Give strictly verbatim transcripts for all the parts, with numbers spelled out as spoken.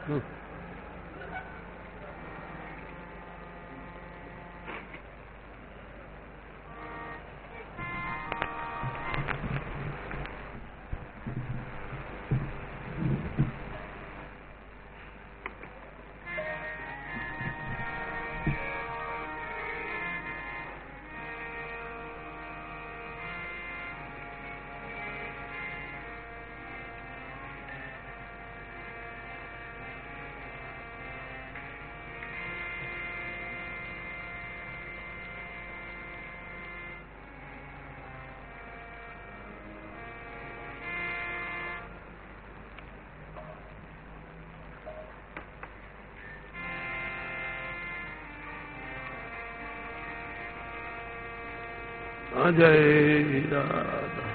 जय राधा।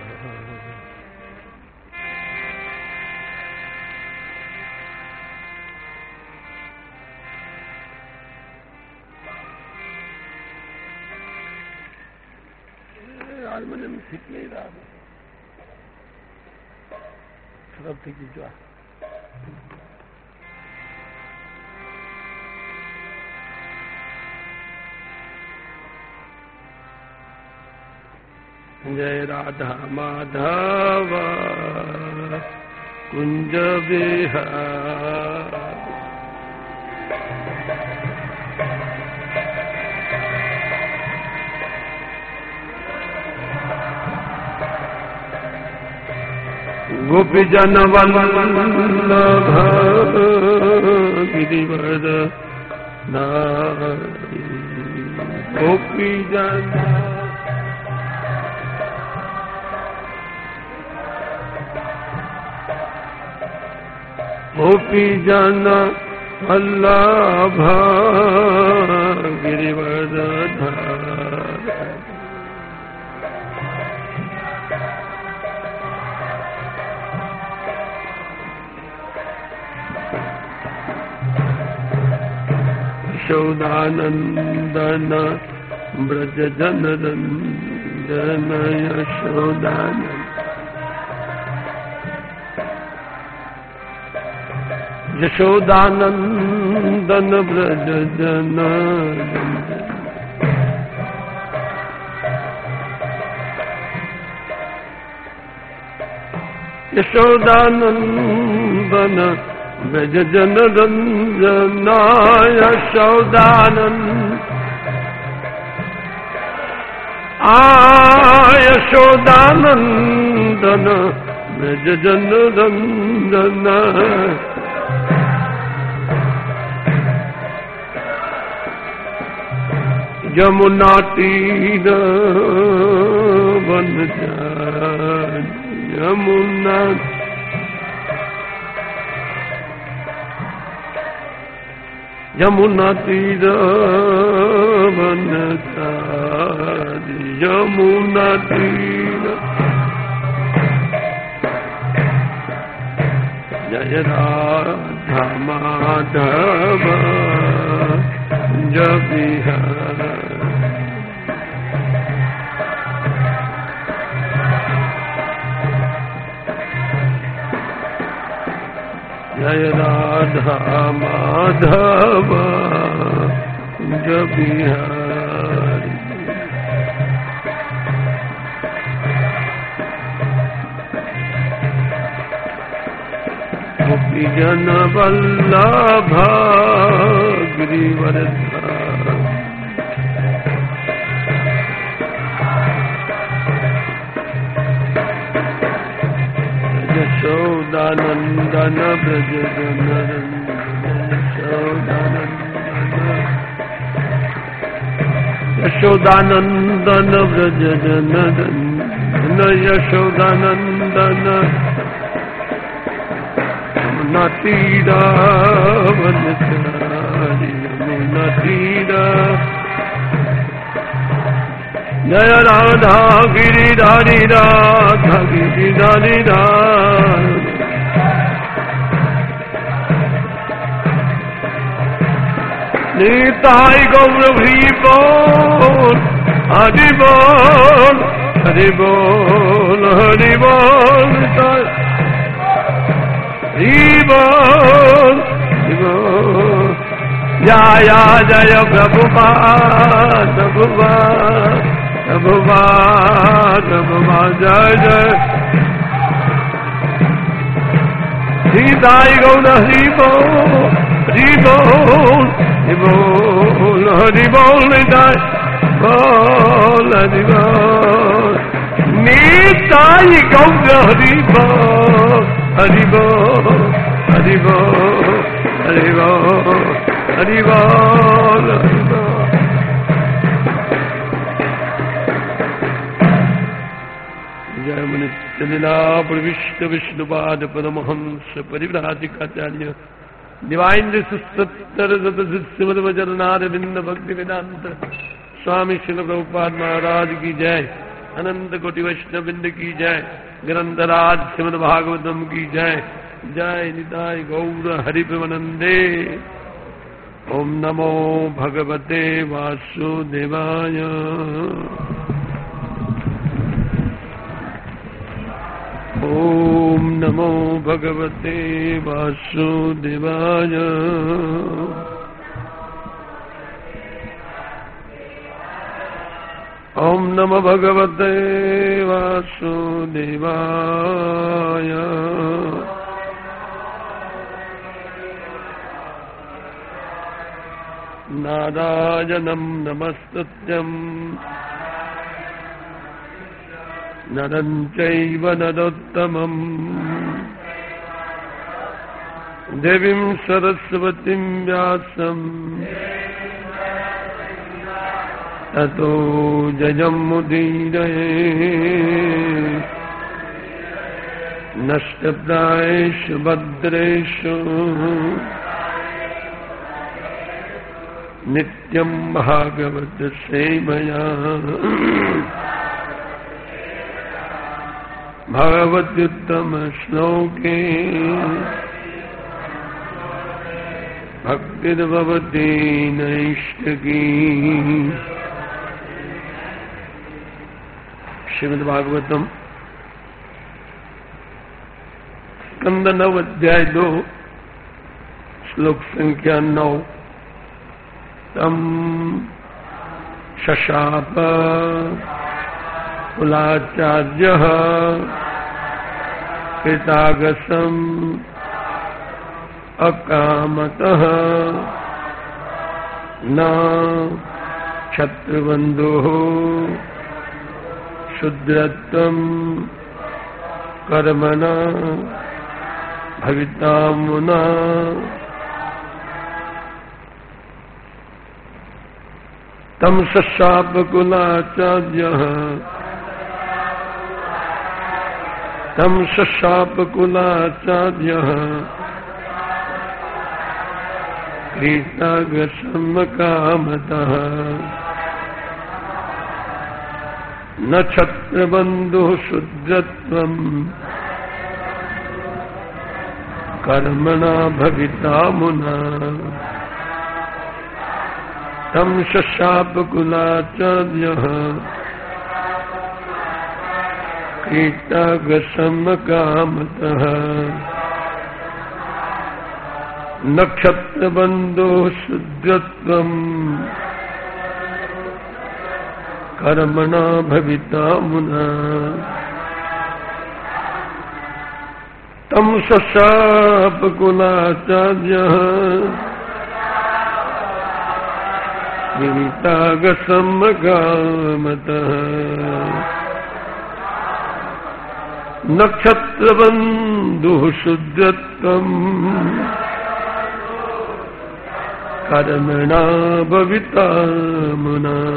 आज मुझे ठीक नहीं रहा, सब ठीक ही जो जय राधा माधव कुंज विहार। गोपी जन वल्लभ गिरिवर गोपी जन गोपी जन वल्लभ गिरिवरधर। यशोदानंदन ब्रज जन रंजन यशोदानंद। यशोदानंदन ब्रज जन यशोदानंदन ब्रज जन रंजना यशोदानंद। आ यशोदानंदन ब्रज जन रंजना। यमुना तीर वन जान यमुना। यमुना तीर वन जान यमुना तीर। जय राधा माधव जय बिहार। जय राधा माधव जय बिहार। गोपी जन वल्लभ गिरिवरधर। यशोदानंदन ब्रज जन यशोदानंदन ब्रज जन रंजन यशोदानंदन। यमुना तीरा वन जारी यमुना तीरा। जय राधा गिरिधारी राधा गिरिधारी राधा। निताई गौर भी बोल हरि बोल हरि बोल हरि बोल हरि बोल। जय जय प्रभुपाद प्रभुपाद प्रभुपाद प्रभुपाद जय जय सीताई गौर हरि बोल हरि बोल हरि बोल हरि बोल निताई बोल हरि बोल निताई गौर हरि बोल हरि बोल हरि बोल हरि बोल हरि बोल हरि बोल जय मुनि चलिला प्रविष्ट विष्णुपाद परमहंस परिव्राजिकाचार्य डिवाइन सत्तर श्रीमद्वचरणारविंद भक्ति वेदांत स्वामी श्रील प्रभुपाद महाराज की जय। अनंत कोटि वैष्णववृंद की जय। ग्रंथराज श्रीमद् भागवतम की जय। जय निताय गौर हरिप्रेमानंदे। ओम नमो भगवते वासुदेवाय। ओम नमो भगवते वासुदेवाय। ओम नमो भगवते वासुदेवाय। नारायणं नमस्तुभ्यं नरं चैव नरोत्तमं देवीं सरस्वतीं व्यासं ततो जयमुदीरये। नष्टप्रायेषु भद्रेषु नित्यं भागवत सेवया। भगवत्युत्तम श्लोके भक्तिर्भवति नैष्ठिकी। श्रीमद्भागवतम स्कंद नव अध्याय दो श्लोक संख्या नौ। तम शशाप कुलाचार्यः कृतागसम् अकामतः न क्षत्रबन्धुः शूद्रत्वं कर्मणा भवितामुना। तम शशाप कुलाचार्यः तम शशाप कुलाचार्यः कृतागसम् कामतः न क्षत्रबन्धुः शूद्रत्वं कर्मणा भवितामुना। तम शशाप कुलाचार्यः कृतागसम् कामतः न क्षत्रबन्धुः शूद्रत्वं कर्मणा भवितामुना। तम शशाप कुलाचार्यः कृतागसम् कामतः न क्षत्रबन्धुः शूद्रत्वं कर्मणा भवितामुना।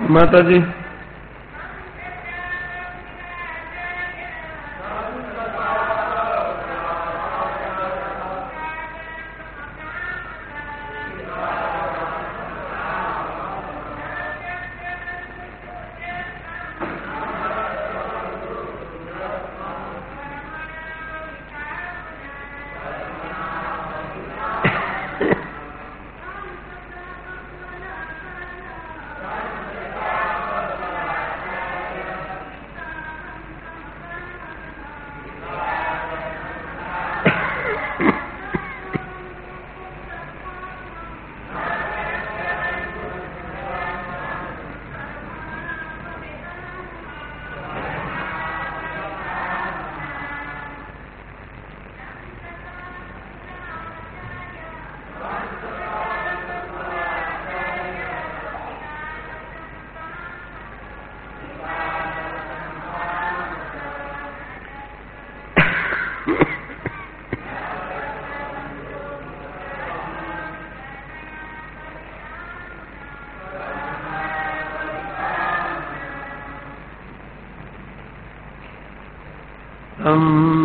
माता जी। हम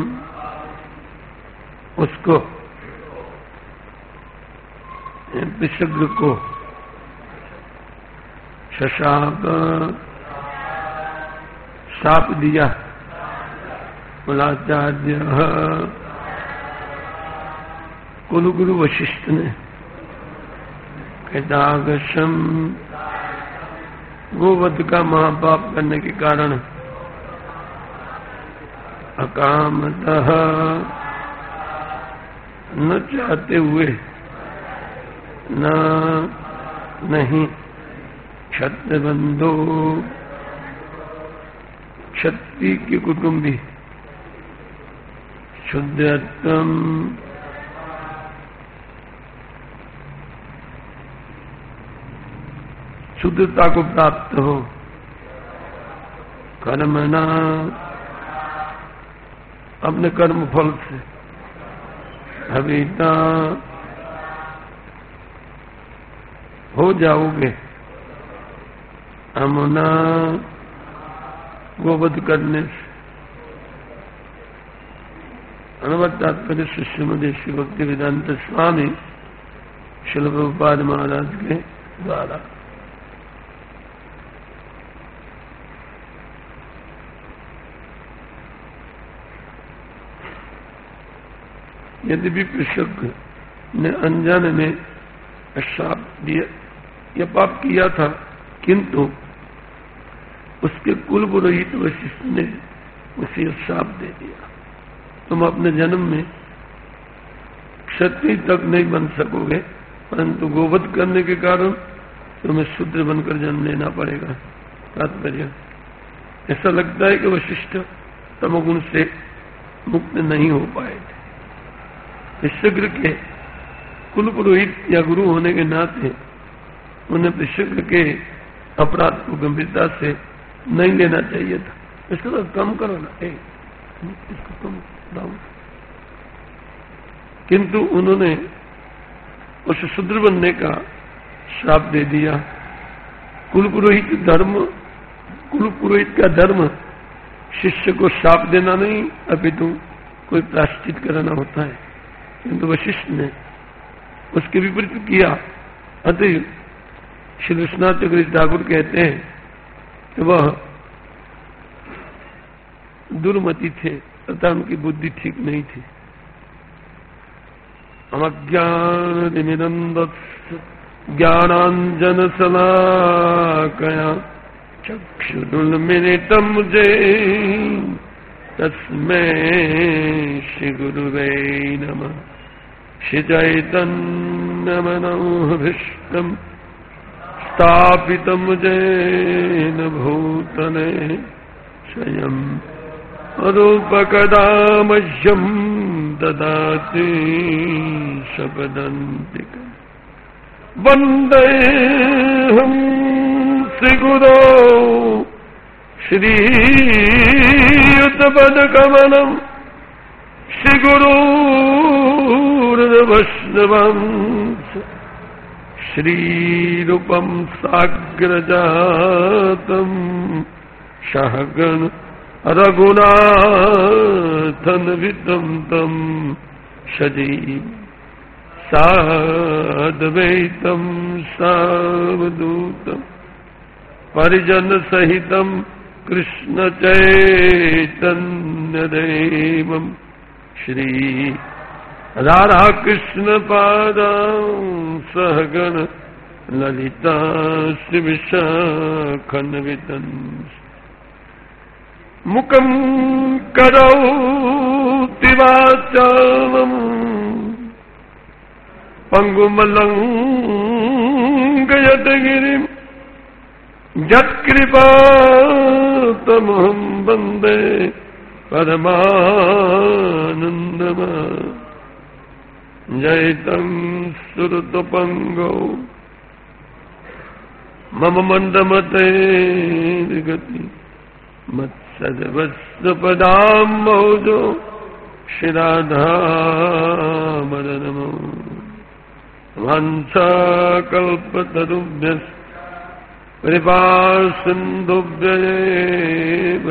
उसको विशुद्ध को शशांक शाप दिया। कुलाचार्य कुलगुरु वशिष्ठ ने कैदागशम गोवध का महापाप करने के कारण अकामतः न चाहते हुए न नहीं क्षत्र बंधो क्षत्रिय की कुटुंबी शुद्धत्वम शुद्धता को प्राप्त हो कर्मणा अपने कर्म फल से हविता हो जाओगे अमुना गोवध करने से। अनुवाद तात्पर्य शिष्य श्री भक्ति वेदांत स्वामी श्रील प्रभुपाद महाराज के द्वारा। यदि भी कृषक ने अनजाने में श्राप दिया या पाप किया था, किंतु उसके कुल पुरोहित वशिष्ठ ने उसे श्राप दे दिया, तुम अपने जन्म में क्षत्रिय तक नहीं बन सकोगे, परंतु गोवध करने के कारण तुम्हें शूद्र बनकर जन्म लेना पड़ेगा। तात्पर्य ऐसा लगता है कि वशिष्ठ तमोगुण से मुक्त नहीं हो पाए थे। ऋषिग्र के कुल पुरोहित या गुरु होने के नाते उन्हें ऋषिग्र के अपराध को गंभीरता से नहीं लेना चाहिए था। इसको तो कम करो ना, ए, इसको कम लाओ। किंतु उन्होंने उस शूद्र बनने का श्राप दे दिया। कुल पुरोहित धर्म कुल पुरोहित का धर्म शिष्य को श्राप देना नहीं, अपितु कोई प्रायश्चित कराना होता है, किंतु वशिष्ठ ने उसके विपरीत किया। अतः श्री विश्वनाथ चक्रवर्ती ठाकुर कहते हैं कि वह दुर्मति थे तथा उनकी बुद्धि ठीक नहीं थी। अमज्ञान ज्ञानांजन शलाकया चक्षुरुन्मीलितं येन तस्मै श्री गुरुवे नमः। श्री चैतन्य मनोभीष्टं स्थापितं येन भूतले स्वयं रूपकदा मह्यं ददाति शपदन्तिकम्। वन्देऽहं श्रीगुरो श्रीयुतपदकमलं श्रीगुरूर्वैष्णवं श्रीरूपम साग्रजातम सहगण रघुनाथन्वितं तं सजीव साद्वैतं सावधूतं परिजन सहितं कृष्ण चैतन्यदेवं श्री राधा कृष्ण पादां सहगण ललिता श्री विशाखान्वितं मुखं करोति वाचालम् पंगुमलंघयते गिरिं यत्कृपातमहं वन्दे परमानन्दम् जयतं सुरतपङ्गौ मम मन्दमते गति मत्सर्वस्वपदाम्बोजो श्रीराधामदनमो वाञ्छाकल्पतरुभ्यश्च कृपासिन्धुभ्येव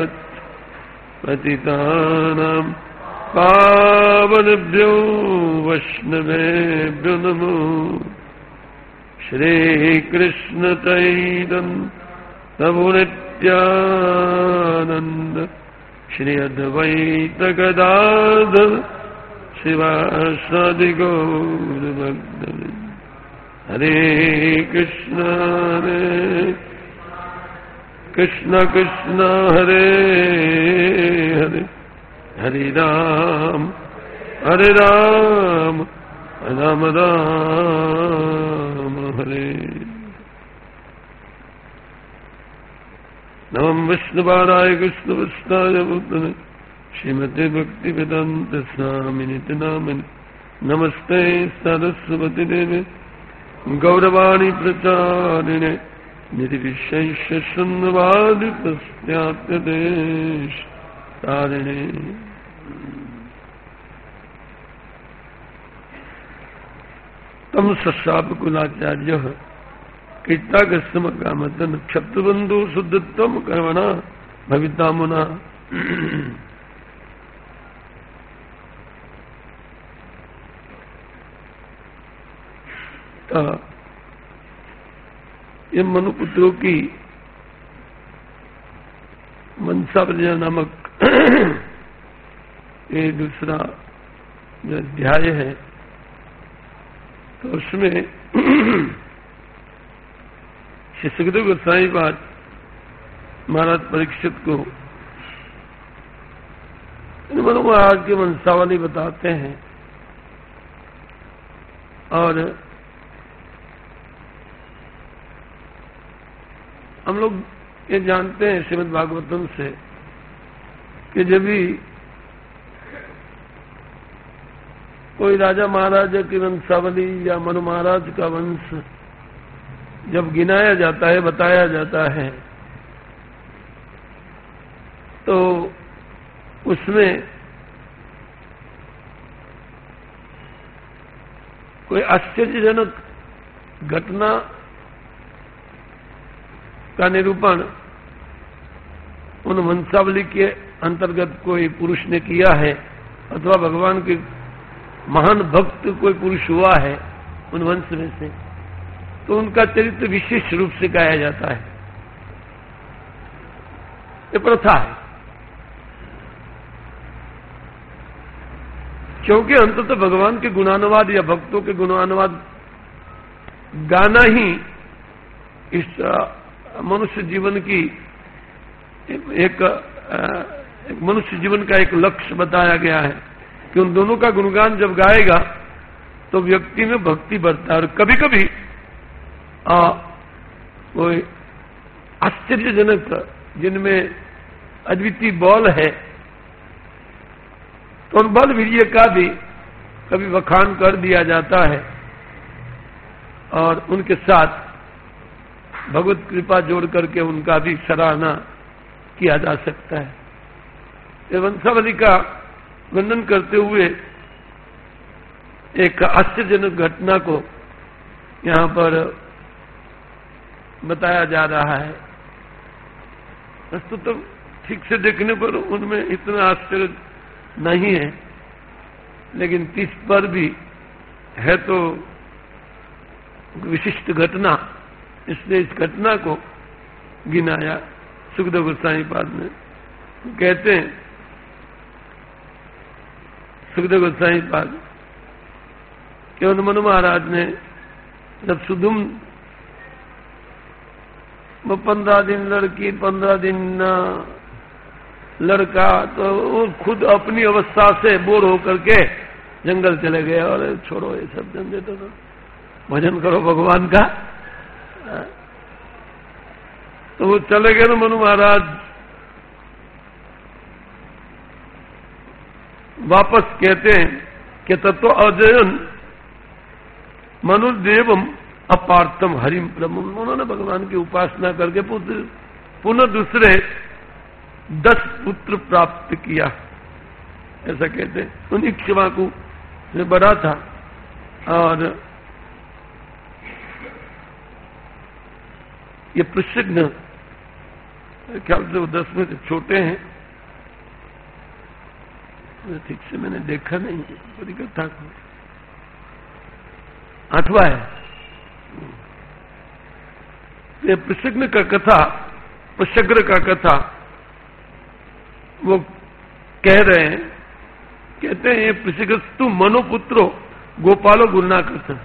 पतितानां पावनेभ्यो वैष्णवेभ्यो नमो श्रीकृष्ण चैतन्य नित्यानंद श्री अद्वैत गदाधर शिवासादि गौरभक्तवृंद हरे कृष्ण हरे कृष्ण कृष्ण हरे हरे हरे राम हरे राम राम राम हरे। नमः विष्णुपादाय कृष्णवत्साय भूतले श्रीमते भक्तिवेदांत स्वामिनिति नामिने नमस्ते सरस्वती देवे गौरवाणी प्रचारिणे निर्विशेष शून्यवादी प्रस्त्यात्यदेश तारिणे। तम सशापकुलाचार्य कीर्तागस्मकामतन क्षत्रबंधु शुद्धत्वम कर्मणा भवितामुना। ये मनुपुत्रों की मनसावलिया नामक ये दूसरा जो अध्याय है, तो उसमें श्री सुखदेव गोस्वामी पाद महाराज परीक्षित को मनु महाराज की वंशावली बताते हैं और हम लोग ये जानते हैं श्रीमद् भागवतम से कि जब भी कोई राजा महाराजा की वंशावली या मनु महाराज का वंश जब गिनाया जाता है, बताया जाता है, तो उसमें कोई आश्चर्यजनक घटना का निरूपण उन वंशावली के अंतर्गत कोई पुरुष ने किया है अथवा भगवान के महान भक्त कोई पुरुष हुआ है उन वंश में से, तो उनका चरित्र विशेष रूप से गाया जाता है। ये प्रथा है, क्योंकि अंततः भगवान के गुणानुवाद या भक्तों के गुणानुवाद गाना ही इस मनुष्य जीवन की एक, एक मनुष्य जीवन का एक लक्ष्य बताया गया है कि उन दोनों का गुणगान जब गाएगा तो व्यक्ति में भक्ति बढ़ता है। और कभी कभी कोई आश्चर्यजनक जिनमें अद्वितीय बल है तो उन बल वीर्य का भी कभी वखान कर दिया जाता है और उनके साथ भगवत कृपा जोड़ करके उनका भी सराहना किया जा सकता है। ये वंशावली का वर्णन करते हुए एक आश्चर्यजनक घटना को यहां पर बताया जा रहा है। वस्तु तो ठीक से देखने पर उनमें इतना आश्चर्य नहीं है, लेकिन तीस पर भी है तो विशिष्ट घटना, इसलिए इस घटना को गिनाया सुखदेव गोस्वामी पाद में। कहते हैं सुखदेव गोस्वामी पाद कि मनु महाराज ने जब सुधुम वो पंद्रह दिन लड़की पंद्रह दिन लड़का, तो वो खुद अपनी अवस्था से बोर होकर के जंगल चले गए और छोड़ो ये सब झंझट, तो भजन करो भगवान का। तो वो चले गए ना मनु महाराज, वापस कहते हैं कि तत्व अजयन मनुदेवम अपार्थम हरिम प्रभु, उन्होंने भगवान की उपासना करके पुनः दूसरे दस पुत्र प्राप्त किया, ऐसा कहते हैं। उन्हीं क्षमा को से बड़ा था और ये प्रसिद्ध ख्याल से वो दस में से छोटे हैं, ठीक से मैंने देखा नहीं पूरी कथा को। आठवां है ये प्रसिद्ध का कथा, प्रशग्र का कथा वो कह रहे हैं, कहते हैं ये प्रसिद्धस्तु मनोपुत्रो गोपालो गुरुनाकृष्ण।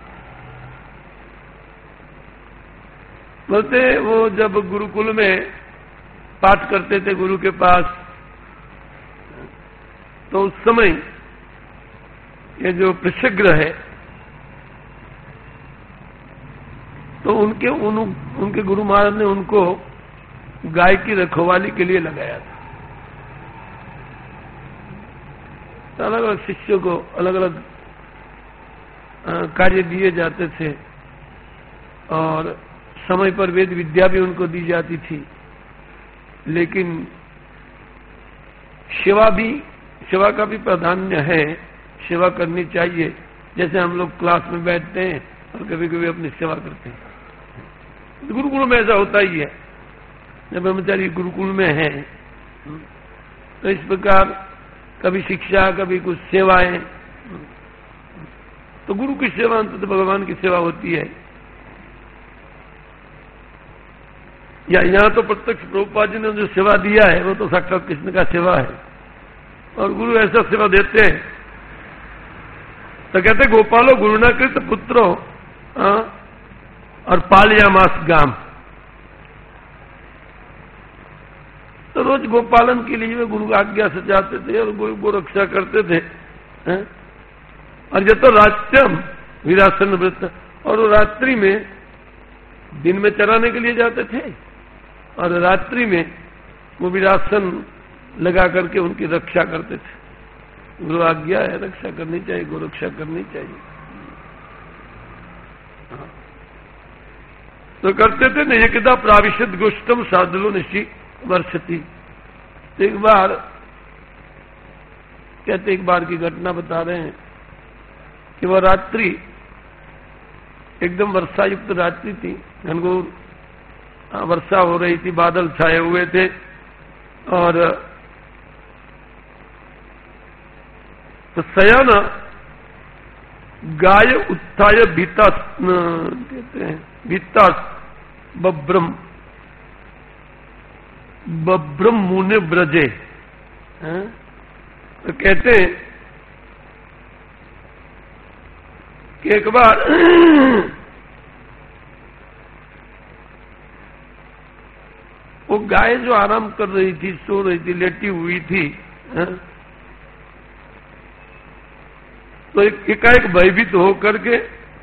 बोलते वो जब गुरुकुल में पाठ करते थे गुरु के पास, तो उस समय ये जो प्रसिद्ध है तो उनके उन, उनके गुरु महाराज ने उनको गाय की रखवाली के लिए लगाया था। तो अलग अलग शिष्यों को अलग अलग कार्य दिए जाते थे और समय पर वेद विद्या भी उनको दी जाती थी, लेकिन सेवा भी, सेवा का भी प्राधान्य है, सेवा करनी चाहिए। जैसे हम लोग क्लास में बैठते हैं और कभी कभी अपनी सेवा करते हैं, गुरुकुल में ऐसा होता ही है। जब ब्रह्मचारी गुरुकुल में है तो इस प्रकार कभी शिक्षा, कभी कुछ सेवाएं, तो गुरु की सेवा तो भगवान की सेवा होती है। या यहां तो प्रत्यक्ष प्रभुपाद जी ने जो सेवा दिया है वो तो साक्षात कृष्ण का सेवा है, और गुरु ऐसा सेवा देते हैं। तो कहते गोपालो गुरुनाकृत पुत्रो और पालयामास गाम, तो रोज गोपालन के लिए वे गुरु आज्ञा से जाते थे और गुरु को रक्षा करते थे। है? और ये तो राष्ट्रम विरासन वृत्त, और वो रात्रि में, दिन में चराने के लिए जाते थे और रात्रि में वो विरासन लगा करके उनकी रक्षा करते थे। गुरु आज्ञा है, रक्षा करनी चाहिए, गो रक्षा करनी चाहिए। हाँ। तो करते थे न, एकदा प्राविशद गोष्ठम साधुलो निशी वर्षति। तो एक बार कहते, एक बार की घटना बता रहे हैं कि वह रात्रि एकदम वर्षा युक्त रात्रि थी, घनघोर वर्षा हो रही थी, बादल छाए हुए थे और तो शयन गाय उत्थाय भीता कहते हैं, भीता बब्रम बब्रम मुने ब्रजे। तो कहते हैं कि एक बार वो गाय जो आराम कर रही थी, सो रही थी, लेटी हुई थी, है? तो एक एकाएक भयभीत होकर के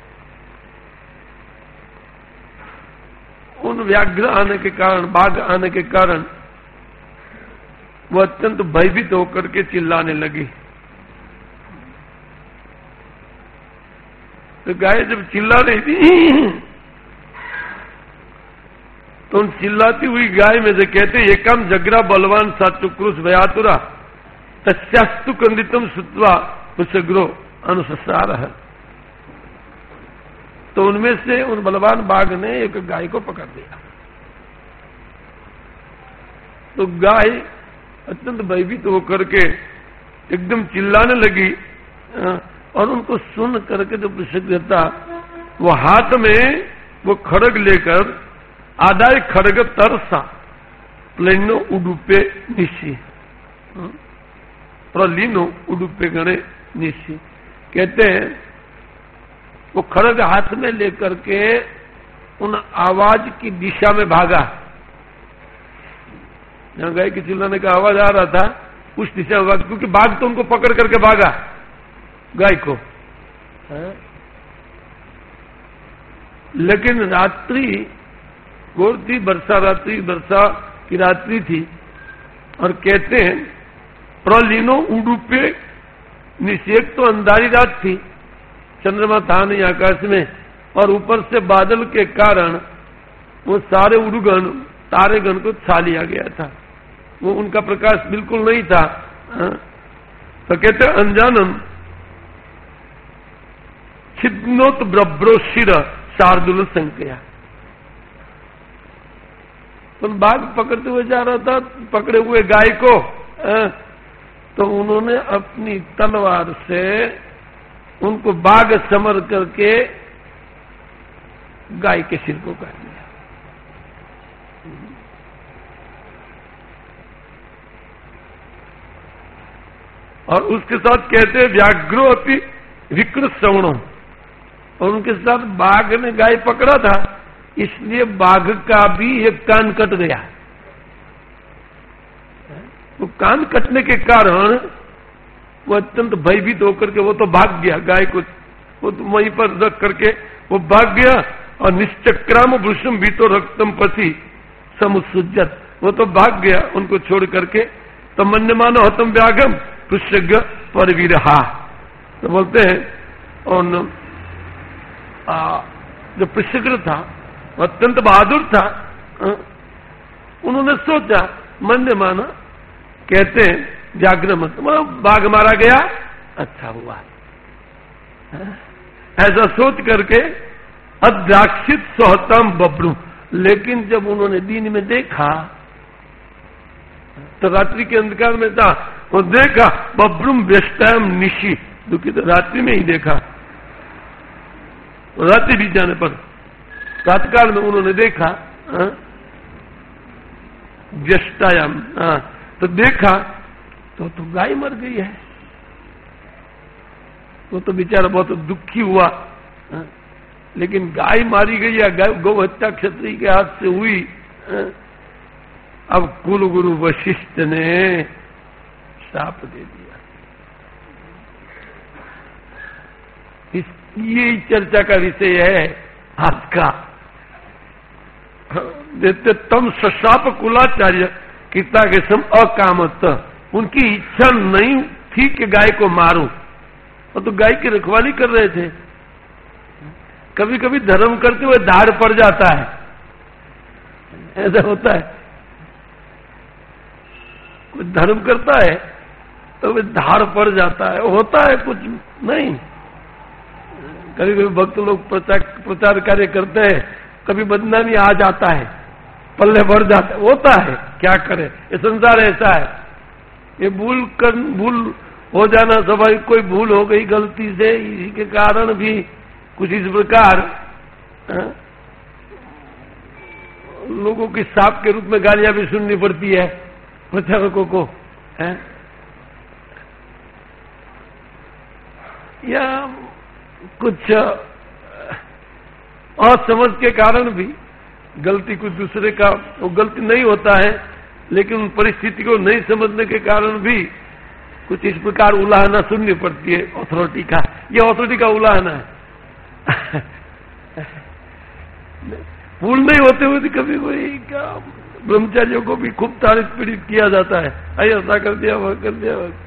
उन व्याघ्र आने के कारण, बाघ आने के कारण वो अत्यंत भयभीत होकर के चिल्लाने लगी। तो गाय जब चिल्ला रही थी तो उन चिल्लाती हुई गाय में से कहते, एकम जगरा बलवान साचुक्रुश भयातुरा तस्यास्तु कंदितम सुत्वा उसग्रो अनुससार है। तो उनमें से उन बलवान बाघ ने एक गाय को पकड़ लिया। तो गाय अत्यंत भयभीत होकर के एकदम चिल्लाने लगी, और उनको सुन करके जो प्रसिद्ध था वो हाथ में वो खड़ग लेकर आदाय खड़ग तरसा प्लेनो उडुपे निशी, प्रलीनो उडुपे गणे निशी, कहते हैं वो खड़ग हाथ में लेकर के उन आवाज की दिशा में भागा। जहां गाय के चिल्लाने का आवाज आ रहा था उस दिशा में भागा, क्योंकि बाघ तो उनको पकड़ करके भागा गाय को। है? लेकिन रात्रि घोर थी, वर्षा रात्रि, वर्षा की रात्रि थी, और कहते हैं प्रलीनो उडुपे निषेक, तो अंधारी रात थी, चंद्रमा था नहीं आकाश में, और ऊपर से बादल के कारण वो सारे उड़गण तारेगण को छा लिया गया था, वो उनका प्रकाश बिल्कुल नहीं था। तो कहते अंजानन छिद्नोत ब्रभ्रो शिर शार्दुल संकया। तो बाघ पकड़ते हुए जा रहा था, पकड़े हुए गाय को, तो उन्होंने अपनी तलवार से उनको बाघ समर करके गाय के सिर को काट दिया। और उसके साथ कहते हैं व्याघ्रो अपनी विकृत श्रवणों, और उनके साथ बाघ ने गाय पकड़ा था, इसलिए बाघ का भी एक कान कट गया। वो कान कटने के कारण वो अत्यंत भयभीत होकर के वो तो भाग गया, गाय को वो तो वहीं पर रख करके वो भाग गया, और निश्चक्राम वृषम भी तो रक्तम पति समुसुज्जत, वो तो भाग गया उनको छोड़ करके। तो मन मानो हतम व्यागम पुष्यज्ञ परवीरहा, तो बोलते हैं। और आ, जो पुष्यग्र था वो अत्यंत बहादुर था, आ, उन्होंने सोचा, मन ने माना, कहते हैं जागृत बाघ मारा गया, अच्छा हुआ, ऐसा सोच करके अद्राक्षित सोहतम बब्रू। लेकिन जब उन्होंने दिन में देखा तो रात्रि के अंधकार में था, वो देखा बब्रुम व्यस्तम निशी, दुखी तो रात्रि में ही देखा, रात्रि बीत जाने पर प्रातकाल में उन्होंने देखा व्यस्तायाम, तो देखा तो तो गाय मर गई है। वो तो बेचारा बहुत दुखी हुआ, आ, लेकिन गाय मारी गई या गौ हत्या क्षत्रिय के हाथ से हुई। आ, अब कुल गुरु वशिष्ठ ने शाप दे दिया। इस ये चर्चा का विषय है आज का। देते तम सशाप कुलाचार्य किता के सम अकामत, उनकी इच्छा नहीं थी कि गाय को मारूं, और तो गाय की रखवाली कर रहे थे। कभी कभी धर्म करते हुए धार पड़ जाता है, ऐसा होता है। कोई धर्म करता है तो वे धार पड़ जाता है, होता है कुछ नहीं। कभी कभी भक्त लोग प्रचार प्रचार कार्य करते हैं, कभी बदनामी आ जाता है, पल्ले भर जाता है, होता है, क्या करे, ये संसार ऐसा है। ये भूल कर भूल हो जाना स्वाभाविक, कोई भूल हो गई गलती से, इसी के कारण भी कुछ इस प्रकार आ, लोगों की साप के रूप में गालियां भी सुननी पड़ती है प्रचारकों को, है? या कुछ असमझ के कारण भी गलती कुछ दूसरे का, वो गलती नहीं होता है, लेकिन परिस्थिति को नहीं समझने के कारण भी कुछ इस प्रकार उलाहना सुननी पड़ती है अथॉरिटी का। ये अथॉरिटी का उलाहना है। भूल नहीं होते हुए भी कभी कोई क्या ब्रह्मचारियों को भी खूब तारीफ पीड़ित किया जाता है, अरे ऐसा कर दिया वह कर दिया वह।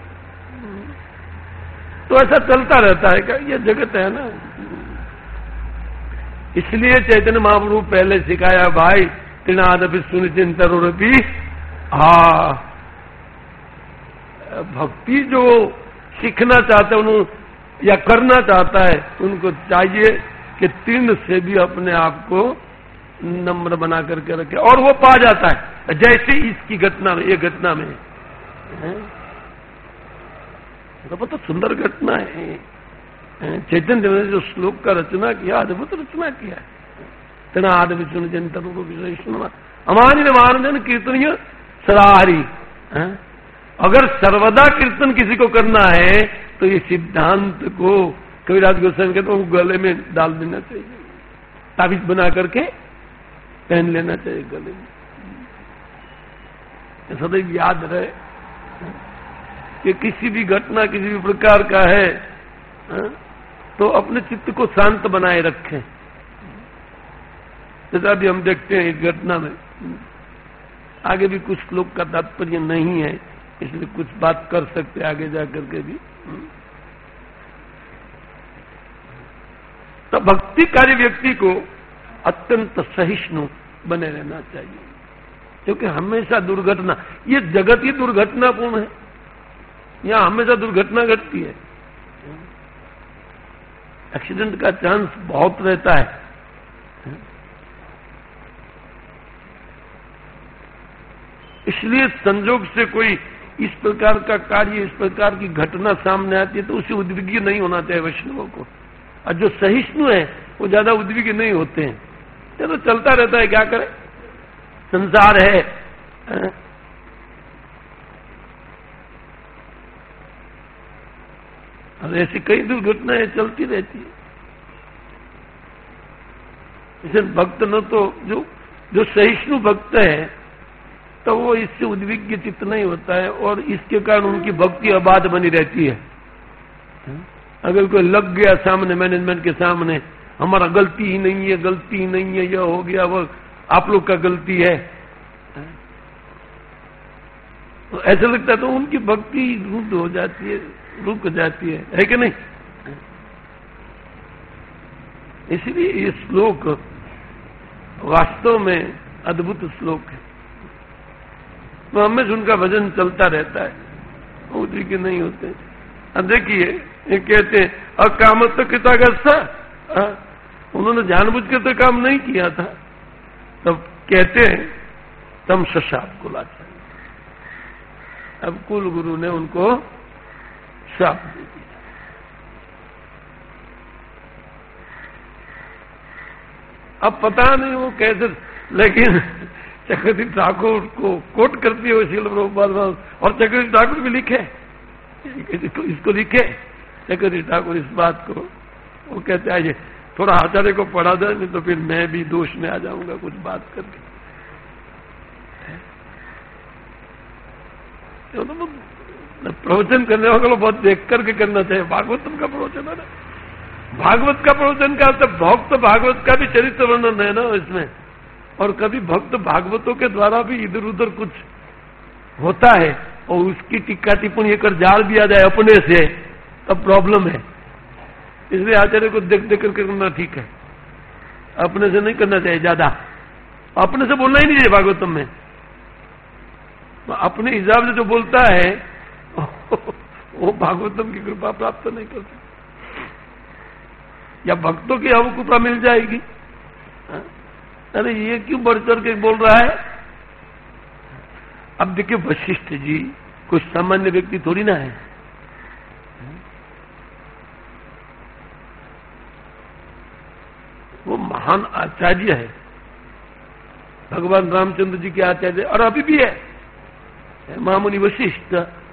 तो ऐसा चलता रहता है, क्या ये जगत है ना। इसलिए चैतन्य महाप्रभु पहले सिखाया, भाई तीनादपि सुनिचिंतरोरपि, हाँ भक्ति जो सीखना चाहता है उन्होंने या करना चाहता है, उनको चाहिए कि तीर्ण से भी अपने आप को नम्र बना करके रखे, और वो पा जाता है जैसे इसकी घटना में, ये घटना में है। तो बहुत सुंदर घटना है। चैतन्य देव ने जो श्लोक का रचना किया, अद्भुत रचना किया है। तेना आदि विष्णु जन रूप विष्णु अमान्य मानजन कीर्तनीय सराहरी। अगर सर्वदा कीर्तन किसी को करना है तो ये सिद्धांत को कविराज गोस्वामी कहते हैं गले में डाल देना चाहिए, ताबीज बना करके पहन लेना चाहिए गले में। सदैव याद रहे कि किसी भी घटना किसी भी प्रकार का है तो अपने चित्त को शांत बनाए रखें। जैसा भी हम देखते हैं इस घटना में, आगे भी कुछ श्लोक का तात्पर्य नहीं है, इसलिए कुछ बात कर सकते आगे जाकर के भी। तो भक्ति कार्य व्यक्ति को अत्यंत सहिष्णु बने रहना चाहिए, क्योंकि हमेशा दुर्घटना, ये जगत ही दुर्घटनापूर्ण है, यहां हमेशा दुर्घटना घटती है। एक्सीडेंट का चांस बहुत रहता है। इसलिए संजोग से कोई इस प्रकार का कार्य, इस प्रकार की घटना सामने आती है तो उसे उद्विग्न नहीं होना चाहिए वैष्णवों को। और जो सहिष्णु है वो ज्यादा उद्विग्न नहीं होते हैं, ये तो चलता रहता है, क्या करें, संसार है। और ऐसी कई दुर्घटनाएं चलती रहती है। इसे भक्त न तो जो जो सहिष्णु भक्त है तो वो इससे उद्विग्न चित्त नहीं होता है, और इसके कारण उनकी भक्ति अबाध बनी रहती है। अगर कोई लग गया सामने, मैनेजमेंट के सामने, हमारा गलती ही नहीं है, गलती ही नहीं है, यह हो गया, वो आप लोग का गलती है, तो ऐसा लगता है तो उनकी भक्ति रुद्ध हो जाती है, रुक जाती है, है कि नहीं। इसलिए ये श्लोक वास्तव में अद्भुत श्लोक है। तो हमें उनका भजन चलता रहता है, उसी के नहीं होते। अब देखिए ये कहते हैं अकामत तो कृतागस्सा, उन्होंने जानबूझ के तो काम नहीं किया था, तब कहते हैं तम शाप को लाचा। अब कुल गुरु ने उनको शाप दे दिया। अब पता नहीं वो कैसे, लेकिन चक्रवर्ती ठाकुर को कोट करती है शील प्रभुपाद, और चक्रवर्ती ठाकुर भी लिखे, इसको, इसको लिखे चक्रवर्ती ठाकुर इस बात को। वो कहते हैं थोड़ा आचार्य को पढ़ा दे, नहीं तो फिर मैं भी दोष में आ जाऊंगा कुछ बात करके। तो प्रवचन करने वाले को बहुत देख करके करना चाहिए। भागवतम का प्रवचन है ना, भागवत का प्रवचन का तो भक्त भागवत का भी चरित्र वर्णन है ना इसमें, और कभी भक्त भागवतों के द्वारा भी इधर उधर कुछ होता है और उसकी टिक्का टिप्पणी कर जाल दिया जाए अपने से, तब प्रॉब्लम है। इसलिए आचार्य को देख देख करके करना ठीक है, अपने से नहीं करना चाहिए ज्यादा। अपने से बोलना ही नहीं चाहिए भागवतम में। अपने हिसाब से जो बोलता है वो भागवतम की कृपा प्राप्त नहीं करता, या भक्तों की हमको कृपा मिल जाएगी। अरे ये क्यों बढ़ चढ़ के बोल रहा है। अब देखिए वशिष्ठ जी कुछ सामान्य व्यक्ति थोड़ी ना है, वो महान आचार्य है, भगवान रामचंद्र जी के आचार्य, और अभी भी है महामुनि वशिष्ठ।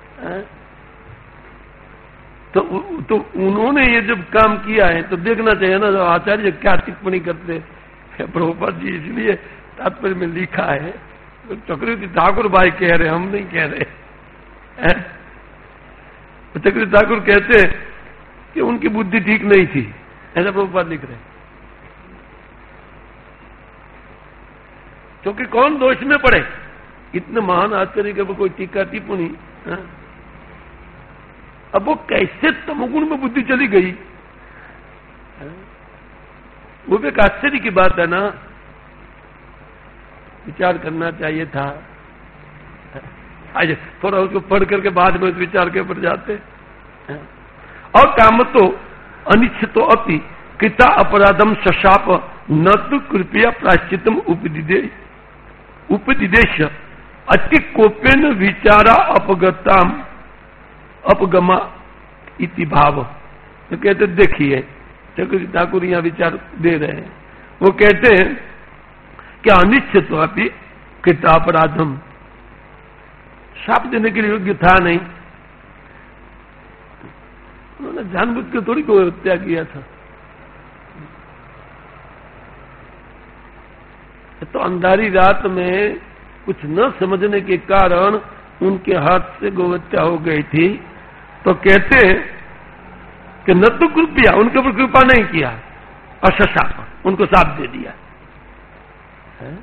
तो तो उन्होंने ये जब काम किया है तो देखना चाहिए ना आचार्य क्या टिप्पणी करते हैं प्रभुपाद जी। इसलिए तात्पर्य में लिखा है, तो चक्रवर्ती ठाकुर भाई कह रहे, हम नहीं कह रहे। चक्रवर्ती ठाकुर कहते हैं कि उनकी बुद्धि ठीक नहीं थी, ऐसा प्रभुपाद लिख रहे। क्योंकि कौन दोष में पड़े, इतने महान आचार्य के कोई टीका टिप्पणी। अब वो कैसे तमोगुण में बुद्धि चली गई, वो भी एक आश्चर्य की बात है ना। विचार करना चाहिए था। आज थोड़ा उसको पढ़ करके बाद में उस विचार के ऊपर जाते। और काम तो अनिश्चितो अपि कृता अपराधम शशाप न तो कृपया प्राश्चितम उपदिदे उपदिदेश अति कोपेन विचारा अपगताम अपगमा इति भाव। तो कहते देखिए चक्रवर्ती ठाकुर यहां विचार दे रहे हैं। वो कहते हैं कि अनिश्चित कृता अपराधम, शाप देने के लिए योग्य था नहीं, उन्होंने जानबूझ के थोड़ी कोई हत्या किया था। तो अंधारी रात में कुछ न समझने के कारण उनके हाथ से गोहत्या हो गई थी। तो कहते कि न तो कृपया, उनके ऊपर कृपा नहीं किया, अशाप, उनको साप दे दिया है?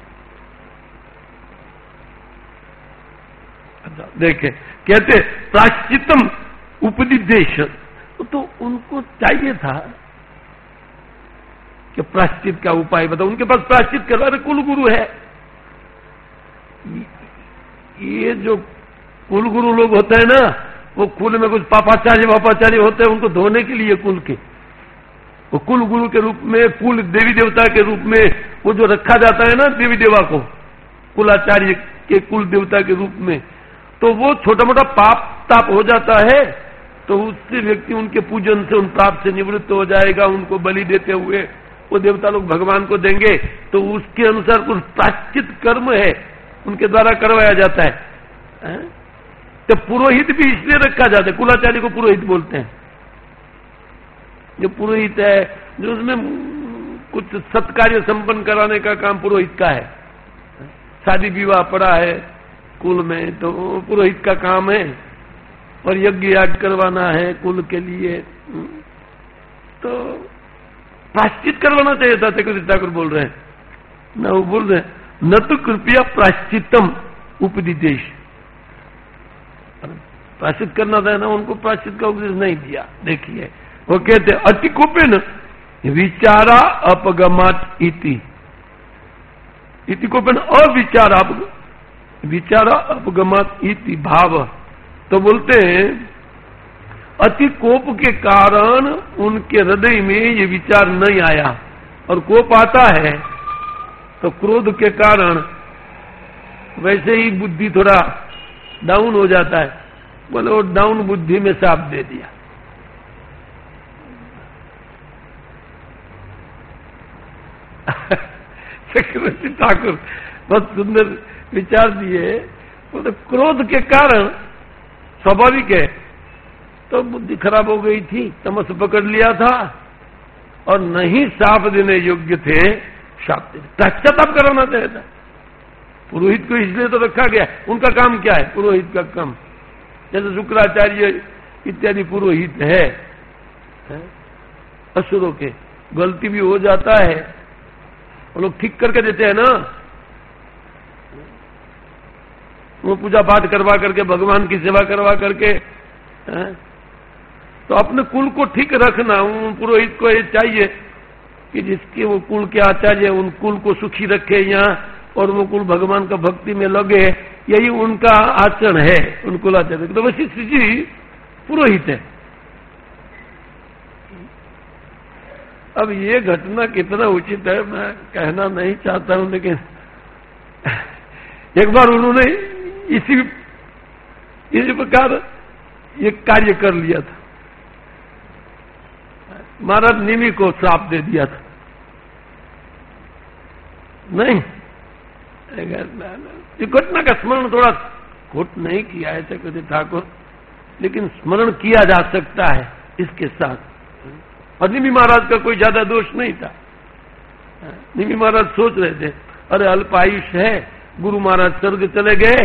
देखे कहते प्राश्चितम उपदिदेश, तो उनको चाहिए था कि प्राश्चित का उपाय बताओ। उनके पास प्राश्चित करवा रहे कुल गुरु है। ये जो कुल गुरु लोग होते हैं ना, वो कुल में कुछ पापाचार्य वापाचार्य होते हैं, उनको धोने के लिए कुल के, वो कुल गुरु के रूप में, कुल देवी देवता के रूप में वो जो रखा जाता है ना देवी देवा को, कुलाचार्य के कुल देवता के रूप में, तो वो छोटा मोटा पाप ताप हो जाता है तो उससे व्यक्ति उनके पूजन से, उन पाप से निवृत्त हो जाएगा। उनको बलि देते हुए वो देवता लोग भगवान को देंगे, तो उसके अनुसार कुछ प्राश्चित कर्म है उनके द्वारा करवाया जाता है, है? तो पुरोहित भी इसलिए रखा जाता है, कुलाचार्य को पुरोहित बोलते हैं। जो पुरोहित है, जो उसमें कुछ सत्कार्य संपन्न कराने का काम पुरोहित का है। शादी विवाह पड़ा है कुल में तो पुरोहित का काम है, और यज्ञ याग करवाना है कुल के लिए, तो प्राश्चित करवाना चाहिए था। चक्रवर्ती ठाकुर बोल रहे हैं ना, वो बोल रहे हैं न तो कृपया प्राश्चितम उपदिदेश, प्राश्चित करना था ना, उनको प्राश्चित का उपदेश नहीं दिया। देखिए वो कहते अति कोपेन विचारा अपगमात इति, इति कोपेन अविचारा विचारा अपगमात इति भाव। तो बोलते हैं अति कोप के कारण उनके हृदय में ये विचार नहीं आया, और कोप आता है तो क्रोध के कारण वैसे ही बुद्धि थोड़ा डाउन हो जाता है। बोले वो डाउन बुद्धि में साप दे दिया। चक्रवर्ती ठाकुर बहुत सुंदर विचार दिए। बोले क्रोध के कारण स्वाभाविक है, तो बुद्धि खराब हो गई थी, तमस पकड़ लिया था, और नहीं साप देने योग्य थे, शाप देने पश्चाताप कराना चाहिए था। पुरोहित को इसलिए तो रखा गया, उनका काम क्या है? पुरोहित का काम, जैसे शुक्राचार्य इत्यादि पुरोहित है, है? असुरों के गलती भी हो जाता है, वो लोग ठीक करके देते हैं ना, वो पूजा पाठ करवा करके, भगवान की सेवा करवा करके, है? तो अपने कुल को ठीक रखना, उन पुरोहित को ये चाहिए कि जिसके वो कुल के आचार्य उन कुल को सुखी रखे यहाँ, और वो कुल भगवान का भक्ति में लगे, यही उनका आचरण है, उन कुलाचार्य। तो वशिष्ठ जी पुरोहित है। अब ये घटना कितना उचित है मैं कहना नहीं चाहता हूं, लेकिन एक बार उन्होंने इसी इसी प्रकार ये कार्य कर लिया था। महाराज निमि को श्राप दे दिया था। नहीं, ये घटना का स्मरण थोड़ा खोट नहीं किया है चक्रवर्ती ठाकुर, लेकिन स्मरण किया जा सकता है इसके साथ। और निमि महाराज का कोई ज्यादा दोष नहीं था। निमि महाराज सोच रहे थे अरे अल्पायुष है, गुरु महाराज स्वर्ग चले गए,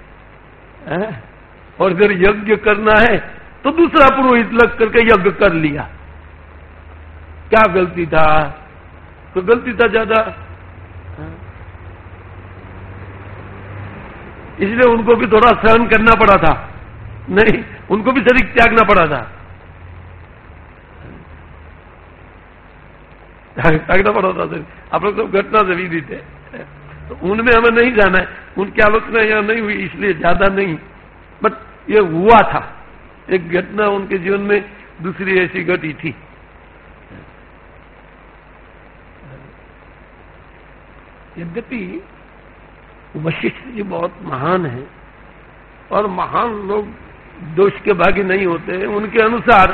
और अगर यज्ञ करना है तो दूसरा पुरोहित लग करके यज्ञ कर लिया। क्या गलती था? तो गलती था ज्यादा, इसलिए उनको भी थोड़ा सहन करना पड़ा था। नहीं, उनको भी शरीर त्यागना पड़ा था, त्यागना पड़ा था। आप लोग सब घटना से विदित है, तो उनमें हमें नहीं जाना है, उनकी आलोचना यहां नहीं हुई इसलिए ज्यादा नहीं, बट ये हुआ था। एक घटना उनके जीवन में दूसरी ऐसी घटी थी। यद्यपि वशिष्ठ जी बहुत महान है और महान लोग दोष के भागी नहीं होते, उनके अनुसार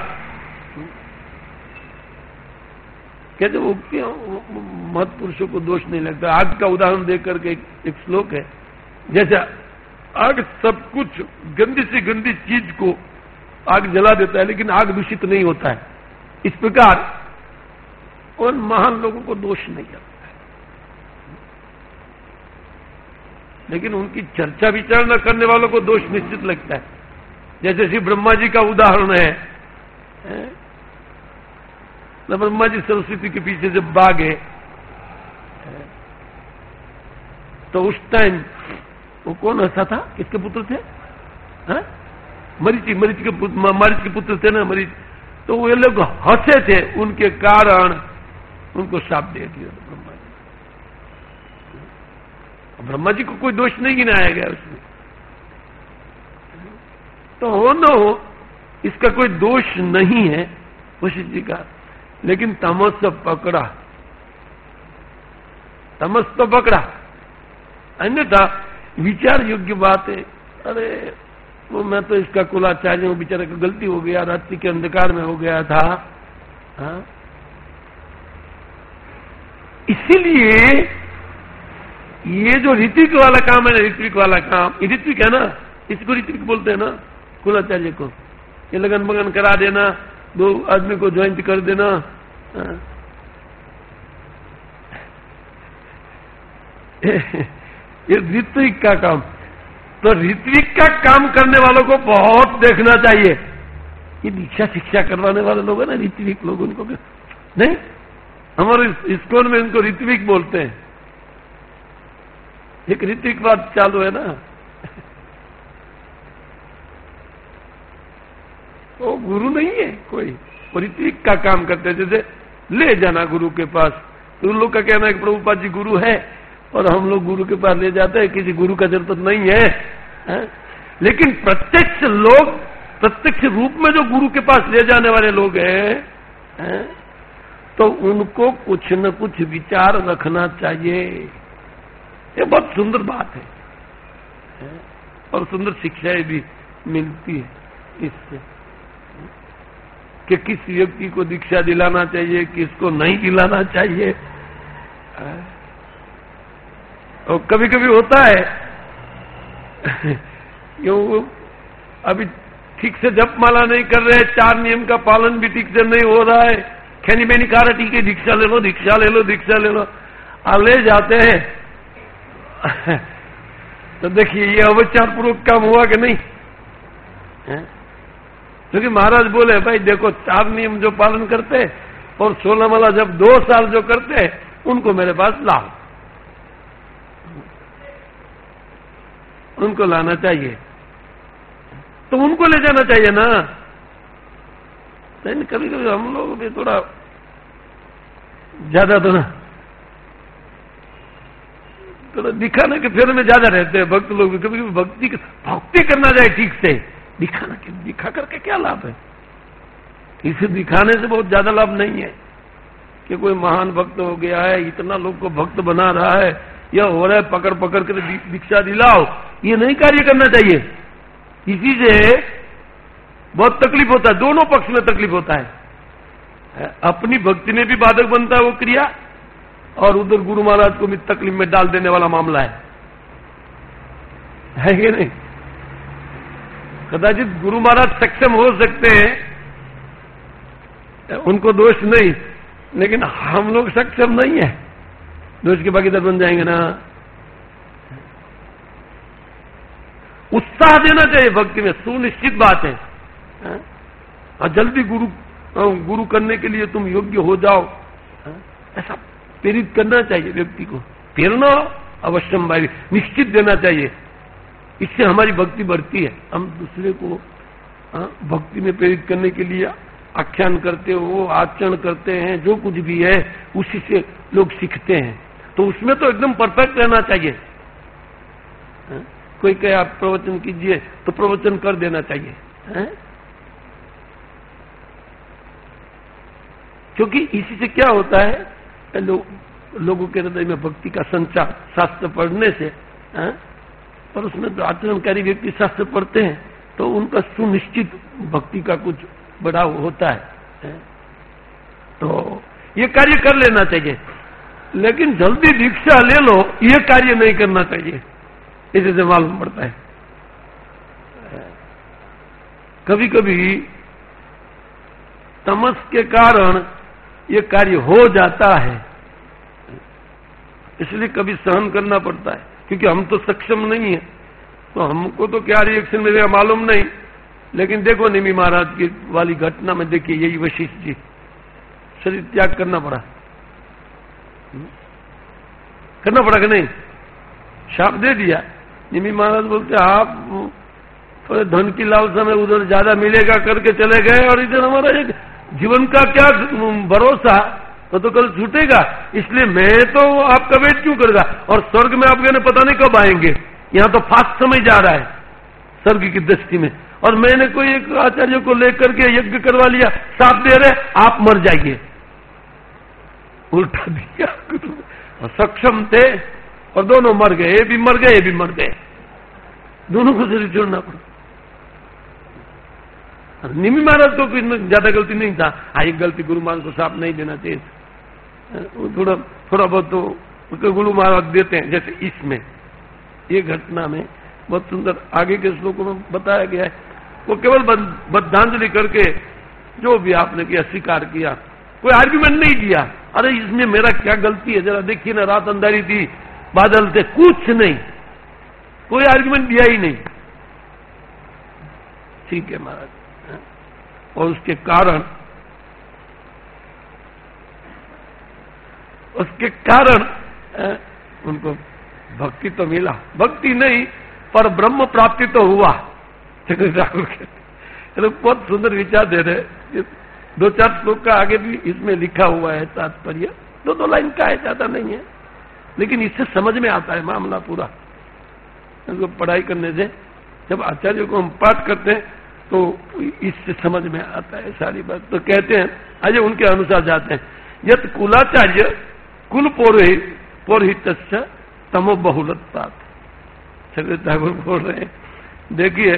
कहते वो महत् पुरुषों को दोष नहीं लगता। आग का उदाहरण देकर के एक, एक श्लोक है, जैसे आग सब कुछ गंदी से गंदी चीज को आग जला देता है लेकिन आग दूषित नहीं होता है, इस प्रकार उन महान लोगों को दोष नहीं लगता है। लेकिन उनकी चर्चा विचार न करने वालों को दोष निश्चित लगता है। जैसे श्री ब्रह्मा जी का उदाहरण है, है? न ब्रह्मा जी सरस्वती के पीछे जब भागे तो उस टाइम वो कौन हंसा था, किसके पुत्र थे? है? मरीचि मरीच के मरीच के पुत्र थे ना, मरीच। तो वो लोग हंसे थे, उनके कारण उनको शाप दे दिया ब्रह्मा जी। ब्रह्मा जी को कोई दोष नहीं गिनाया गया उसमें। तो हो न हो इसका कोई दोष नहीं है वशिष्ठ जी का, लेकिन तमस तो पकड़ा, तमस तो पकड़ा, अन्यथा विचार योग्य बात है। अरे वो मैं तो इसका कुलाचार्य हूं, बेचारे का गलती हो गया, रात्रि के अंधकार में हो गया था। हाँ? इसीलिए ये जो ऋत्विक वाला काम है ना, ऋत्विक वाला काम, ये ऋत्विक है ना, इसको ऋत्विक बोलते हैं ना, कुलाचार्य को। ये लगन मगन करा देना, दो आदमी को ज्वाइंट कर देना, हाँ? ये ऋत्विक का काम। तो ऋत्विक का काम करने वालों को बहुत देखना चाहिए। ये दीक्षा शिक्षा करवाने वाले लोग हैं ना, ऋत्विक लोग, उनको नहीं, हमारे इस्कॉन में इनको ऋत्विक बोलते हैं। एक ऋत्विक बात चालू है ना, वो गुरु नहीं है कोई, वो ऋत्विक का काम करते हैं। जैसे ले जाना गुरु के पास, तो उन लोग का कहना है कि प्रभुपाद जी गुरु है और हम लोग गुरु के पास ले जाते हैं, किसी गुरु का जरूरत नहीं है, है? लेकिन प्रत्यक्ष लोग, प्रत्यक्ष रूप में जो गुरु के पास ले जाने वाले लोग हैं, है? तो उनको कुछ न कुछ विचार रखना चाहिए। ये बहुत सुंदर बात है, है? और सुंदर शिक्षाएं भी मिलती है इससे, कि किस व्यक्ति को दीक्षा दिलाना चाहिए, किसको नहीं दिलाना चाहिए। है? और कभी कभी होता है क्यों अभी ठीक से जप माला नहीं कर रहे, चार नियम का पालन भी ठीक से नहीं हो रहा है, खैनी बेनी खा रहा, ठीक है दीक्षा ले लो, दीक्षा ले लो, दीक्षा ले लो, आ ले जाते हैं। तो देखिए ये अवचार पूर्वक काम हुआ कि नहीं? क्योंकि महाराज बोले भाई देखो, चार नियम जो पालन करते और सोलह माला जब दो साल जो करते उनको मेरे पास लाओ, उनको लाना चाहिए, तो उनको ले जाना चाहिए ना। नहीं, कभी कभी हम लोग भी थोड़ा ज्यादा तो ना थोड़ा दिखाने के फेर में ज्यादा रहते हैं भक्त लोग भी। कभी कभी भक्ति भक्ति करना जाए ठीक से, दिखाना दिखा करके क्या लाभ है? इसे दिखाने से बहुत ज्यादा लाभ नहीं है कि कोई महान भक्त हो गया है, इतना लोग को भक्त बना रहा है, यह हो रहा है, पकड़ पकड़ कर दीक्षा दिलाओ, ये नहीं कार्य करना चाहिए। इसी से बहुत तकलीफ होता है, दोनों पक्ष में तकलीफ होता है। अपनी भक्ति में भी बाधक बनता है वो क्रिया, और उधर गुरु महाराज को भी तकलीफ में डाल देने वाला मामला है, है कि नहीं? कदाचित गुरु महाराज सक्षम हो सकते हैं, उनको दोष नहीं, लेकिन हम लोग सक्षम नहीं है, दोष के भागीदार बन जाएंगे ना। उत्साह देना चाहिए भक्ति में, सुनिश्चित बात है। और जल्दी गुरु गुरु करने के लिए तुम योग्य हो जाओ, ऐसा प्रेरित करना चाहिए व्यक्ति को। प्रेरणा अवश्यम भाई निश्चित देना चाहिए, इससे हमारी भक्ति बढ़ती है। हम दूसरे को भक्ति में प्रेरित करने के लिए आख्यान करते हो, आचरण करते हैं, जो कुछ भी है उसी से लोग सीखते हैं, तो उसमें तो एकदम परफेक्ट रहना चाहिए। है? कोई कहे आप प्रवचन कीजिए तो प्रवचन कर देना चाहिए, है? क्योंकि इसी से क्या होता है, लोग लोगों के हृदय में भक्ति का संचार शास्त्र पढ़ने से है? पर उसमें तो आचरणकारी व्यक्ति शास्त्र पढ़ते हैं तो उनका सुनिश्चित भक्ति का कुछ बड़ा होता है, है? तो ये कार्य कर लेना चाहिए, लेकिन जल्दी दीक्षा ले लो ये कार्य नहीं करना चाहिए, इसे से मालूम पड़ता है। कभी कभी तमस के कारण ये कार्य हो जाता है, इसलिए कभी सहन करना पड़ता है, क्योंकि हम तो सक्षम नहीं है, तो हमको तो क्या रिएक्शन मिलेगा मालूम नहीं। लेकिन देखो निमि महाराज की वाली घटना में देखिए, यही वशिष्ठ जी शरीर त्याग करना पड़ा, करना पड़ा कि नहीं, शाप दे दिया। निमि महाराज बोलते आप थोड़े धन की लालसा में उधर ज्यादा मिलेगा करके चले गए, और इधर हमारा एक जीवन का क्या भरोसा, तो, तो कल छूटेगा, इसलिए मैं तो आपका वेट क्यों करेगा। और स्वर्ग में आप गए पता नहीं कब आएंगे, यहां तो फास्ट समय जा रहा है स्वर्ग की दृष्टि में, और मैंने कोई एक आचार्य को लेकर के यज्ञ करवा लिया, साथ दे रहे आप मर जाइए, उल्टा दिया। और सक्षम थे और दोनों मर गए, ये भी मर गए, ये भी मर गए, दोनों को शरीर छोड़ना पड़ा। निमि महाराज को कोई ज्यादा गलती नहीं था, हाँ एक गलती गुरु महाराज को साफ नहीं देना चाहिए, थोड़ा थोड़ा बहुत तो गुरु महाराज देते हैं। जैसे इसमें ये घटना में बहुत सुंदर आगे के श्लोकों में बताया गया है, वो केवल बद्धांजलि करके जो भी आपने किया स्वीकार किया, कोई आर्ग्यूमेंट नहीं दिया, अरे इसमें मेरा क्या गलती है जरा देखिए ना, रात अंधारी थी, बादल थे, कुछ नहीं, कोई आर्ग्यूमेंट दिया ही नहीं। ठीक है महाराज, और उसके कारण उसके कारण उनको भक्ति तो मिला, भक्ति नहीं पर ब्रह्म प्राप्ति तो हुआ। ठाकुर के बहुत सुंदर विचार दे रहे, दो चार श्लोक का आगे भी इसमें लिखा हुआ है तात्पर्य, दो दो लाइन का है, ज्यादा नहीं है, लेकिन इससे समझ में आता है मामला पूरा। इसको पढ़ाई करने से जब आचार्य को हम पाठ करते हैं तो इससे समझ में आता है सारी बात। तो कहते हैं आज उनके अनुसार जाते हैं, यत कुलाचार्य कुल पौरोहित पौरोहित तमो बहुलत्वात्। छगन ठाकुर बोल रहे हैं, देखिए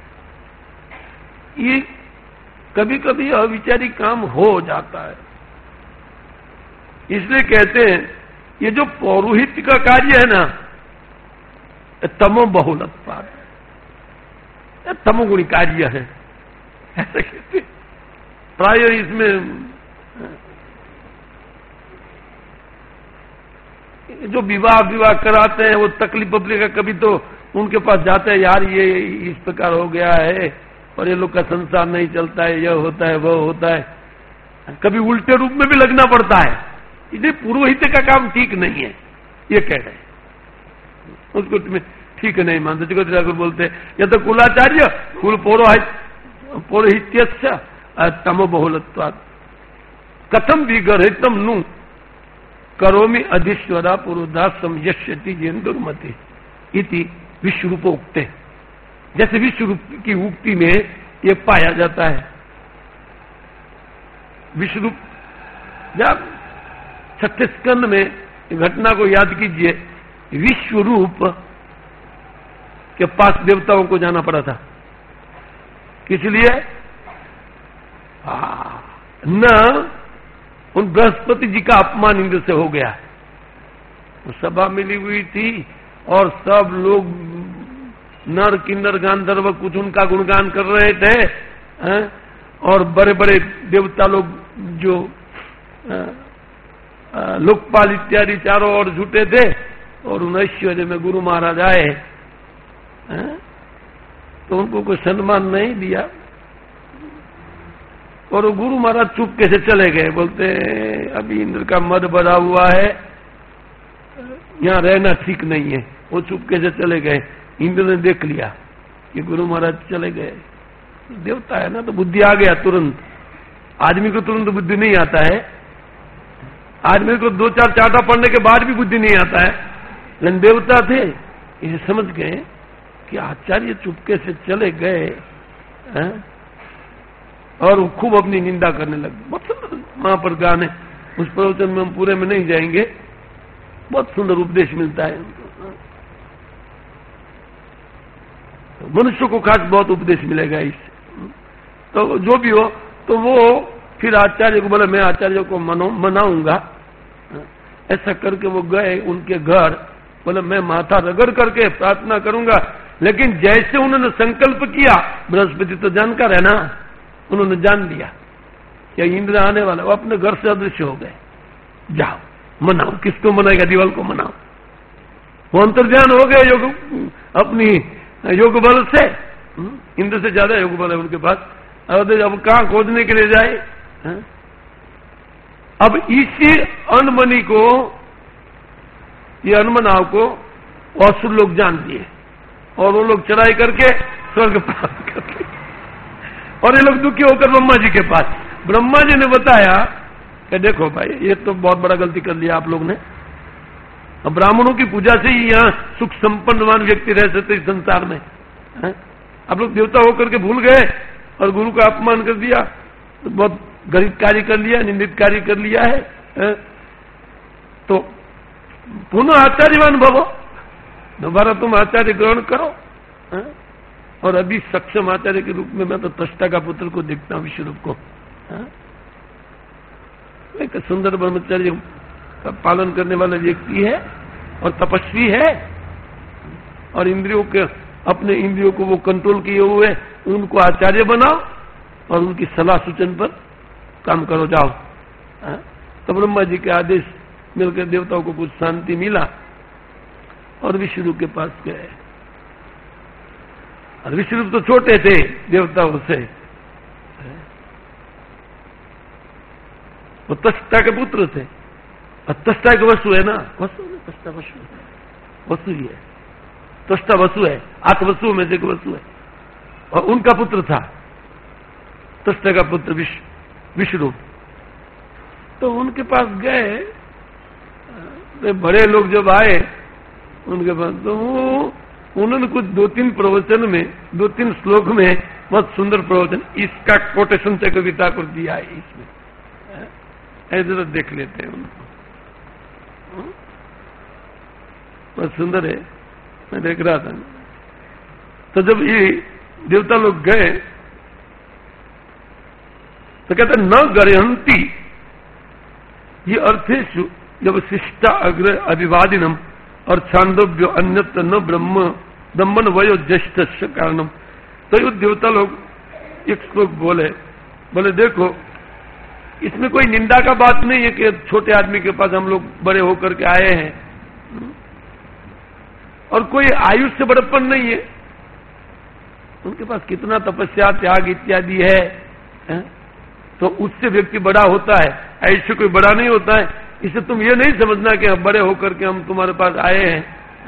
ये कभी कभी अविचारी काम हो जाता है, इसलिए कहते हैं ये जो पौरोहित्य का कार्य है ना, तमो बहुलत्वात्, तमोगुणी कार्य है, ऐसा कहते प्राय। इसमें जो विवाह विवाह कराते हैं वो तकलीफ पब्लिक का, कभी तो उनके पास जाते हैं, यार ये इस प्रकार हो गया है और ये लोग का संसार नहीं चलता है, यह होता है वो होता है, कभी उल्टे रूप में भी लगना पड़ता है, इसलिए पुरोहित का काम ठीक नहीं है, ये कह रहे हैं। उसको ठीक नहीं मानते, जगत ठाकुर बोलते या तो कुलाचार्य कुल पौरोहित पौरोहित्य तमो बहुलत्वात् कथम विगर्हितम नु करोमि अधिश्वरा पुरोधासम यश्यति जेन्दुर्मति इति विश्वरूपोक्ते। जैसे विश्वरूप की उक्ति में ये पाया जाता है, विश्वरूप जब छठे स्कंद में घटना को याद कीजिए, विश्वरूप के पास देवताओं को जाना पड़ा था, किस लिए? न उन बृहस्पति जी का अपमान इंद्र से हो गया, वो सभा मिली हुई थी और सब लोग नर किन्नर गांधर्व कुछ उनका गुणगान कर रहे थे, हैं? और बड़े बड़े देवता लोग जो लोकपाल इत्यादि चारों ओर जुटे थे, और उन ऐश्वर्य में गुरु महाराज आए, हैं? तो उनको कोई सम्मान नहीं दिया, और वो गुरु महाराज चुपके से चले गए, बोलते अभी इंद्र का मद बढ़ा हुआ है, यहाँ रहना ठीक नहीं है, वो चुपके से चले गए। इंद्र ने देख लिया कि गुरु महाराज चले गए, देवता है ना तो बुद्धि आ गया तुरंत, आदमी को तुरंत बुद्धि नहीं आता है, आदमी को दो चार चाटा पढ़ने के बाद भी बुद्धि नहीं आता है, लेकिन देवता थे इसे समझ गए कि आचार्य चुपके से चले गए, हैं? और वो खूब अपनी निंदा करने लगे। बहुत वहां पर गाने, उस प्रवचन में हम पूरे में नहीं जाएंगे, बहुत सुंदर उपदेश मिलता है उनको। मनुष्य को खास बहुत उपदेश मिलेगा इससे। तो जो भी हो, तो वो फिर आचार्य को बोले मैं आचार्य को मनाऊंगा। ऐसा करके वो गए उनके घर, बोले मैं माथा रगड़ करके प्रार्थना करूंगा। लेकिन जैसे उन्होंने संकल्प किया, बृहस्पति तो जानकार है ना, उन्होंने जान लिया कि इंद्र आने वाला, वो अपने घर से अदृश्य हो गए। जाओ मनाओ, किसको मनाएगा? दीवाल को मनाओ। वो अंतर्ध्यान हो गए योग, अपनी योग बल से। इंद्र से ज्यादा योग बल है उनके पास। अब कहां खोजने के लिए जाए? है? अब इसी अनमनी को, ये अनमनाव को असुर लोग जान लिए और वो लोग चढ़ाई करके स्वर्ग प्राप्त करके, और ये लोग दुखी होकर ब्रह्मा जी के पास। ब्रह्मा जी ने बताया कि देखो भाई, ये तो बहुत बड़ा गलती कर लिया आप लोग ने। अब ब्राह्मणों की पूजा से ही यहाँ सुख संपन्नवान व्यक्ति रह सकते इस संसार में। है? आप लोग देवता होकर के भूल गए और गुरु का अपमान कर दिया, तो बहुत गरीब कार्य कर लिया, निंदित कार्य कर लिया है, है? तो पुनः आचार्यवान भवो, दोबारा तुम आचार्य ग्रहण करो। है? और अभी सक्षम आचार्य के रूप में मैं तो त्वष्टा का पुत्र को देखता हूं, विश्वरूप को। है? एक सुंदर ब्रह्मचर्य का पालन करने वाला व्यक्ति है और तपस्वी है, और इंद्रियों के, अपने इंद्रियों को वो कंट्रोल किए हुए, उनको आचार्य बनाओ और उनकी सलाह सूचन पर काम करो, जाओ। तो ब्रह्मा जी के आदेश मिलकर देवताओं को कुछ शांति मिला और विष्णुरूप के पास गए। और विष्णुरूप तो छोटे थे देवताओं से, वो त्वष्टा के पुत्र थे। और त्वष्टा एक वसु है ना, वसु त्वष्टा वसु वसु ही है, त्वष्टा वसु है, आठ वसुओं में से एक वसु है, और उनका पुत्र था त्वष्टा का पुत्र विष्णु। तो उनके पास गए, तो बड़े लोग जब आए उनके पास, तो उन्होंने कुछ दो तीन प्रवचन में, दो तीन श्लोक में बहुत सुंदर प्रवचन, इसका कोटेशन से कविता कर दिया है इसमें, ऐसे तो देख लेते हैं उनको। बहुत सुंदर है, मैं देख रहा था। तो जब ये देवता लोग गए तो कहते न गर्यंती, ये अर्थेषु जब शिष्टा अग्र अभिवादिनम और छांदोव्य अन्यत्र न ब्रह्म ब्रह्मन वयो ज्येष्ठ कारणम। तो ये देवता लोग एक श्लोक बोले, बोले देखो इसमें कोई निंदा का बात नहीं है कि छोटे आदमी के पास हम लोग बड़े होकर के आए हैं, और कोई आयुष से बड़प्पन नहीं है, उनके पास कितना तपस्या त्याग इत्यादि है, है? तो उससे व्यक्ति बड़ा होता है, ऐसे कोई बड़ा नहीं होता है। इसे तुम ये नहीं समझना कि हम बड़े होकर के हम तुम्हारे पास आए हैं,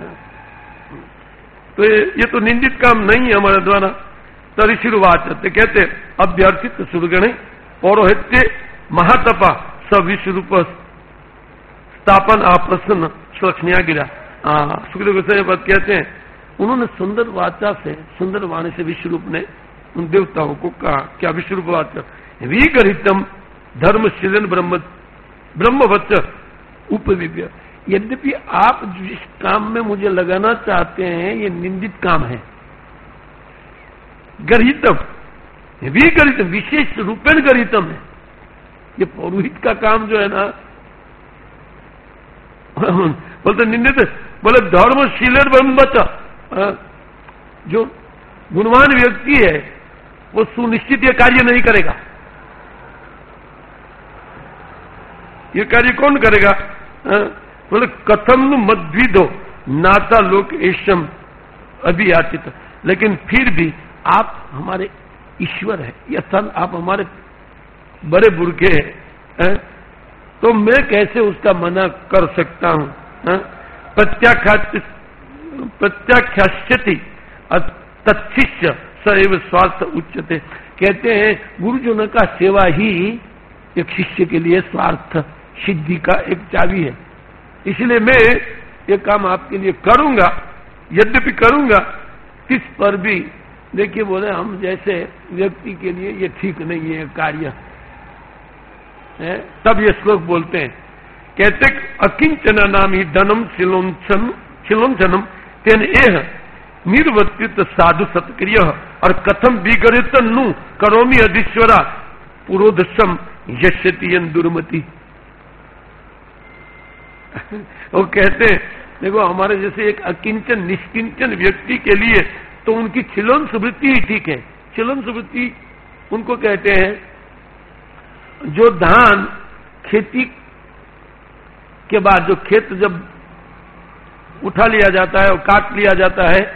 तो ये, ये तो निंदित काम नहीं है हमारे द्वारा। तो ऋषिर्वाच कहते अभ्यर्थित सुरगणे पौरोहित्य महातपा स विश्वरूप स्थापन आप्रसन्न सुलक्षणिया गिरा। सुखदेव गोस्वामी पद कहते हैं, उन्होंने सुंदर वाचा से, सुंदर वाणी से विश्वरूप ने उन देवताओं को कहा, क्या विश्वरूप वाचा विगरितम धर्मशीलन ब्रह्म ब्रह्मवच्च उपविव्य। यद्यपि आप जिस काम में मुझे लगाना चाहते हैं ये निंदित काम है, गरितम विगरितम, विशेष रूपेण गरितम है। ये पौरोहित का काम जो है ना, बोलते निंदित, बोले धर्मशीलन ब्रह्मवच्च, जो गुणवान व्यक्ति है वो सुनिश्चित ये कार्य नहीं करेगा। ये कार्य कौन करेगा? बोले कथम मद्विदो नाता लोक एशम अभियाचित, लेकिन फिर भी आप हमारे ईश्वर है, यथन आप हमारे बड़े बुरके हैं, तो मैं कैसे उसका मना कर सकता हूं? प्रत्याख्यास्यति तत्शिष्य सैव स्वार्थ उच्चते। कहते हैं गुरुजनों का सेवा ही एक शिष्य के लिए स्वार्थ सिद्धि का एक चाबी है। इसलिए मैं ये काम आपके लिए करूंगा, यद्यपि करूंगा, किस पर भी देखिए बोले हम जैसे व्यक्ति के लिए ये ठीक नहीं है कार्य है। तब ये श्लोक बोलते हैं कहते अकिंचन नाम ही धनम शिलोंचन शिलोंचनम तेन एह निर्वर्तित साधु सत्क्रिय और कथम विगरित नु करोमी अधीश्वरा पुरोधसम यश्यति दुर्मति। वो कहते देखो हमारे जैसे एक अकिंचन निष्किंचन व्यक्ति के लिए तो उनकी छिलोंस वृत्ति ही ठीक है। छिलोंस वृत्ति उनको कहते हैं जो धान खेती के बाद जो खेत जब उठा लिया जाता है और काट लिया जाता है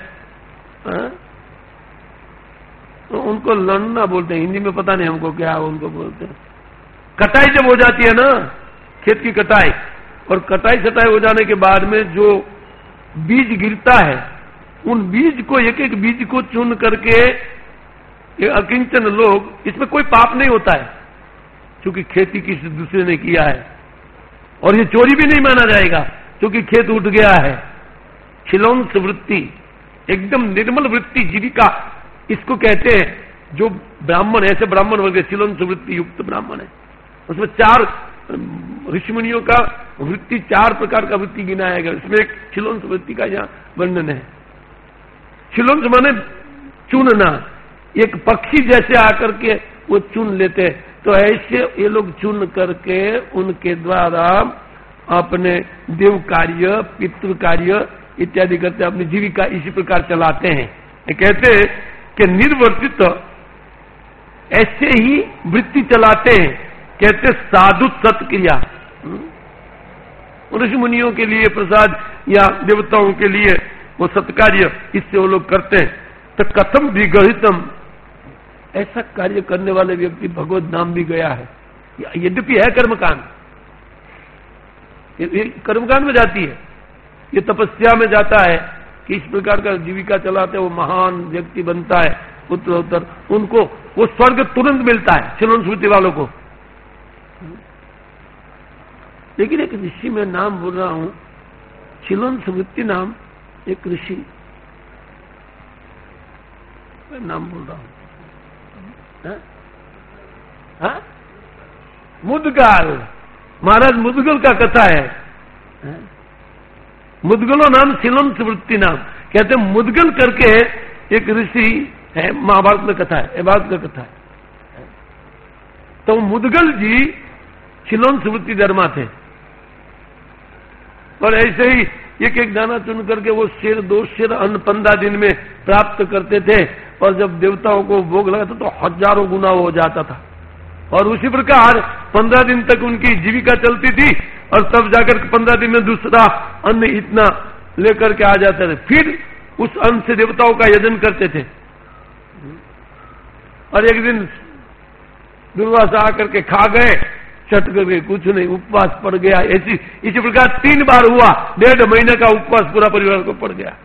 तो उनको लड़ना बोलते हैं, हिंदी में पता नहीं हमको क्या उनको बोलते हैं। कटाई जब हो जाती है ना, खेत की कटाई, और कटाई सटाई हो जाने के बाद में जो बीज गिरता है उन बीज को एक एक बीज को चुन करके ये अकिंचन लोग, इसमें कोई पाप नहीं होता है क्योंकि खेती किसी दूसरे ने किया है, और ये चोरी भी नहीं माना जाएगा क्योंकि खेत उठ गया है। छिलोंस वृत्ति, एकदम निर्मल वृत्ति, जीविका इसको कहते हैं। जो ब्राह्मण ऐसे ब्राह्मण वर्ग छिलोंस वृत्ति युक्त ब्राह्मण है, उसमें चार ऋषिमुनियों का वृत्ति, चार प्रकार का वृत्ति गिनाया गया, इसमें एक छिलोंस वृत्ति का यहाँ वर्णन है। छिलोंस माने चुनना, एक पक्षी जैसे आकर के वो चुन लेते, तो ऐसे ये लोग चुन करके उनके द्वारा अपने देव कार्य, पितृ कार्य इत्यादि करते, अपनी जीविका इसी प्रकार चलाते हैं। ये कहते हैं कि निर्वर्तित ऐसे ही वृत्ति चलाते हैं, कहते साधु सत्क्रिया। ऋषि मुनियों के लिए प्रसाद या देवताओं के लिए वो सत्कार्य इससे वो लोग करते हैं। तो कथम विगहितम, ऐसा कार्य करने वाले व्यक्ति भगवत नाम भी गया है, यद्यपि है कर्मकांड, ये कर्मकांड में जाती है, ये तपस्या में जाता है कि इस प्रकार का जीविका चलाते वो महान व्यक्ति बनता है, उत्तरोत्तर उनको वो स्वर्ग तुरंत मिलता है छिलोंस वृत्ति वालों को। लेकिन एक ऋषि में नाम बोल रहा हूं, छिलोंस वृत्ति नाम एक ऋषि नाम बोल रहा हूं, हा? मुदगल, महाराज मुदगल का कथा है, हा? मुदगलो नाम छिलोंस वृत्ति नाम, कहते हैं मुदगल करके एक ऋषि है, महाभारत में कथा है, भारत का कथा है। तो मुदगल जी छिलोंस वृत्ति धर्मा थे, और ऐसे ही एक एक दाना चुन करके वो शेर दो शेर अन्न पंद्रह दिन में प्राप्त करते थे, और जब देवताओं को भोग लगा था तो हजारों गुना हो जाता था, और उसी प्रकार पंद्रह दिन तक उनकी जीविका चलती थी, और तब जाकर पंद्रह दिन में दूसरा अन्न इतना लेकर के आ जाते थे, फिर उस अन्न से देवताओं का यजन करते थे। और एक दिन दुर्वासा आकर के खा गए, चट करके कुछ नहीं, उपवास पड़ गया। ऐसी इसी प्रकार तीन बार हुआ, डेढ़ महीने का उपवास पूरा परिवार को पड़ गया।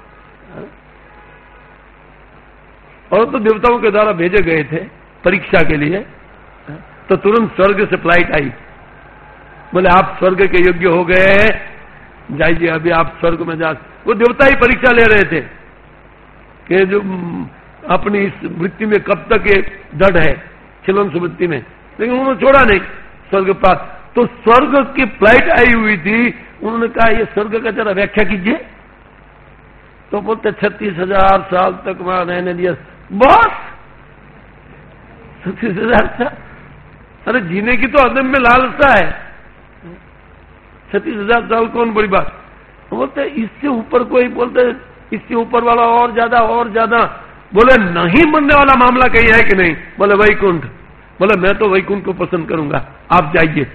और तो देवताओं के द्वारा भेजे गए थे परीक्षा के लिए, तो तुरंत स्वर्ग से फ्लाइट आई, बोले आप स्वर्ग के योग्य हो गए हैं, जाइए अभी आप स्वर्ग में जा। वो देवता ही परीक्षा ले रहे थे कि जो अपनी इस वृत्ति में कब तक ये दृढ़ है, छिलोंस वृत्ति में, लेकिन उन्होंने छोड़ा नहीं स्वर्ग पास। तो स्वर्ग की फ्लाइट आई हुई थी, उन्होंने कहा ये स्वर्ग का जरा व्याख्या कीजिए, तो बोलते छत्तीस हजार साल तक वहां रहने दिया। बस छत्तीस हजार साल, अरे जीने की तो अदम में लालसा है, छत्तीस हजार साल कौन बड़ी बात। बोलते इससे ऊपर कोई, बोलते इससे ऊपर वाला और ज्यादा और ज्यादा। बोले नहीं मरने वाला मामला कहीं है कि नहीं, बोले वैकुंठ। बोले मैं तो वैकुंठ को पसंद करूंगा, आप जाइए।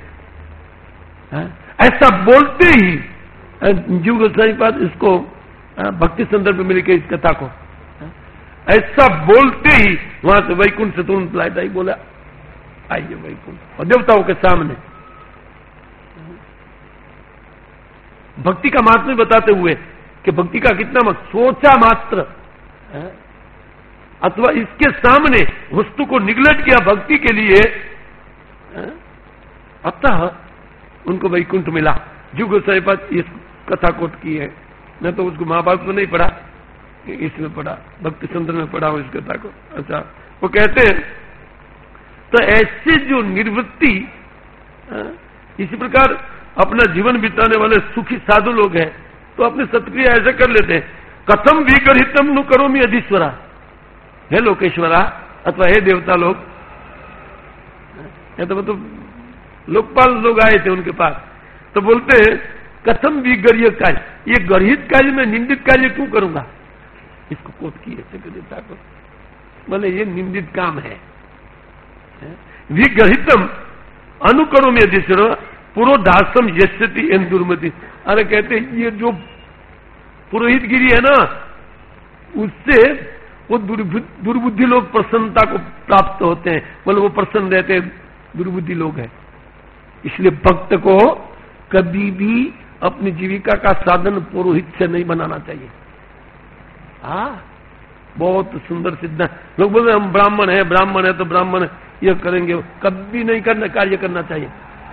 ऐसा बोलते ही जीव गोस्वामी पाद इसको भक्ति संदर्भ में मिली के इस कथा को, ऐसा बोलते ही वहां से वैकुंठ से तुरंत फ्लाइट आई, बोला आइए वैकुंठ, और देवताओं के सामने भक्ति का महात्म्य बताते हुए कि भक्ति का कितना मत, सोचा मात्र अथवा इसके सामने वस्तु को निगलेक्ट किया भक्ति के लिए, अतः उनको वैकुंठ मिला। जीव गोस्वामी पाद इस कथा कोट की है, मैं तो उसको महाभारत में नहीं पढ़ा, इसमें पढ़ा, भक्ति संदर्भ में पढ़ा हूं इस कथा को। अच्छा, वो कहते हैं तो ऐसे जो निर्वृत्ति, इसी प्रकार अपना जीवन बिताने वाले सुखी साधु लोग हैं तो अपनी सत्क्रिया ऐसे कर लेते हैं। कथम विगरहितम नु करोमि अधीश्वरा, हे लोकेश्वरा अथवा हे देवता लोग, तो मतलब लोकपाल लोग आए थे उनके पास, तो बोलते हैं कथम विगर्य कार्य, ये गर्हित कार्य में निंदित कार्य क्यों करूंगा? इसको कोट किए देवता को, बोले ये निंदित काम है। विगर्हितम अनुकरोमि अधीश्वरा पुरोधासम यस्यति एन दुर्मति। अरे कहते ये जो पुरोहितगिरी है ना, उससे वो दुर्बुद्धि लोग प्रसन्नता को प्राप्त होते हैं, बोले वो प्रसन्न रहते हैं, दुर्बुद्धि लोग हैं। इसलिए भक्त को कभी भी अपनी जीविका का साधन पुरोहित से नहीं बनाना चाहिए। हाँ, बहुत सुंदर सिद्धांत। लोग बोलते हम ब्राह्मण है, ब्राह्मण है तो ब्राह्मण यह करेंगे, कभी नहीं करना, कार्य करना चाहिए।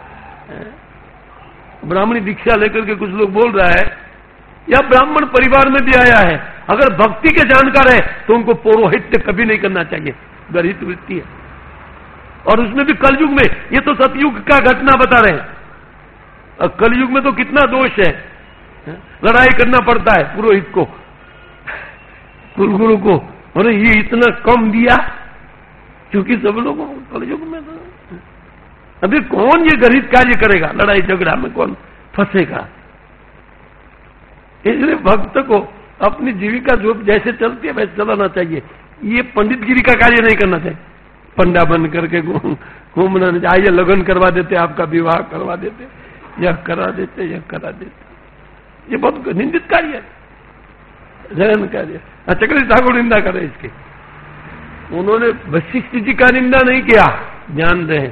ब्राह्मणी दीक्षा लेकर के कुछ लोग बोल रहा है, या ब्राह्मण परिवार में भी आया है, अगर भक्ति के जानकार है तो उनको पौरोहित्य कभी नहीं करना चाहिए, गर्हित वृत्ति है। और उसमें भी कलयुग में, ये तो सतयुग का घटना बता रहे हैं, और कलयुग में तो कितना दोष है, लड़ाई करना पड़ता है पुरोहित को, कुलगुरु को, और ये इतना कम दिया, क्योंकि सब लोगों कलयुग में तो अभी कौन ये गर्हित कार्य करेगा, लड़ाई झगड़ा में कौन फंसेगा। इसलिए भक्त को अपनी जीविका जो जैसे चलती है वैसे चलाना चाहिए। ये पंडितगिरी का कार्य नहीं करना चाहिए, पंडा बन करके घूमना नहीं चाहिए, लगन करवा देते, आपका विवाह करवा देते, यह करा देते, यह करा देते, ये बहुत निंदित कार्य है, जघन्य कार्य। चक्रवर्ती ठाकुर निंदा करे इसकी, उन्होंने वशिष्ठ जी का निंदा नहीं किया, ध्यान रहे,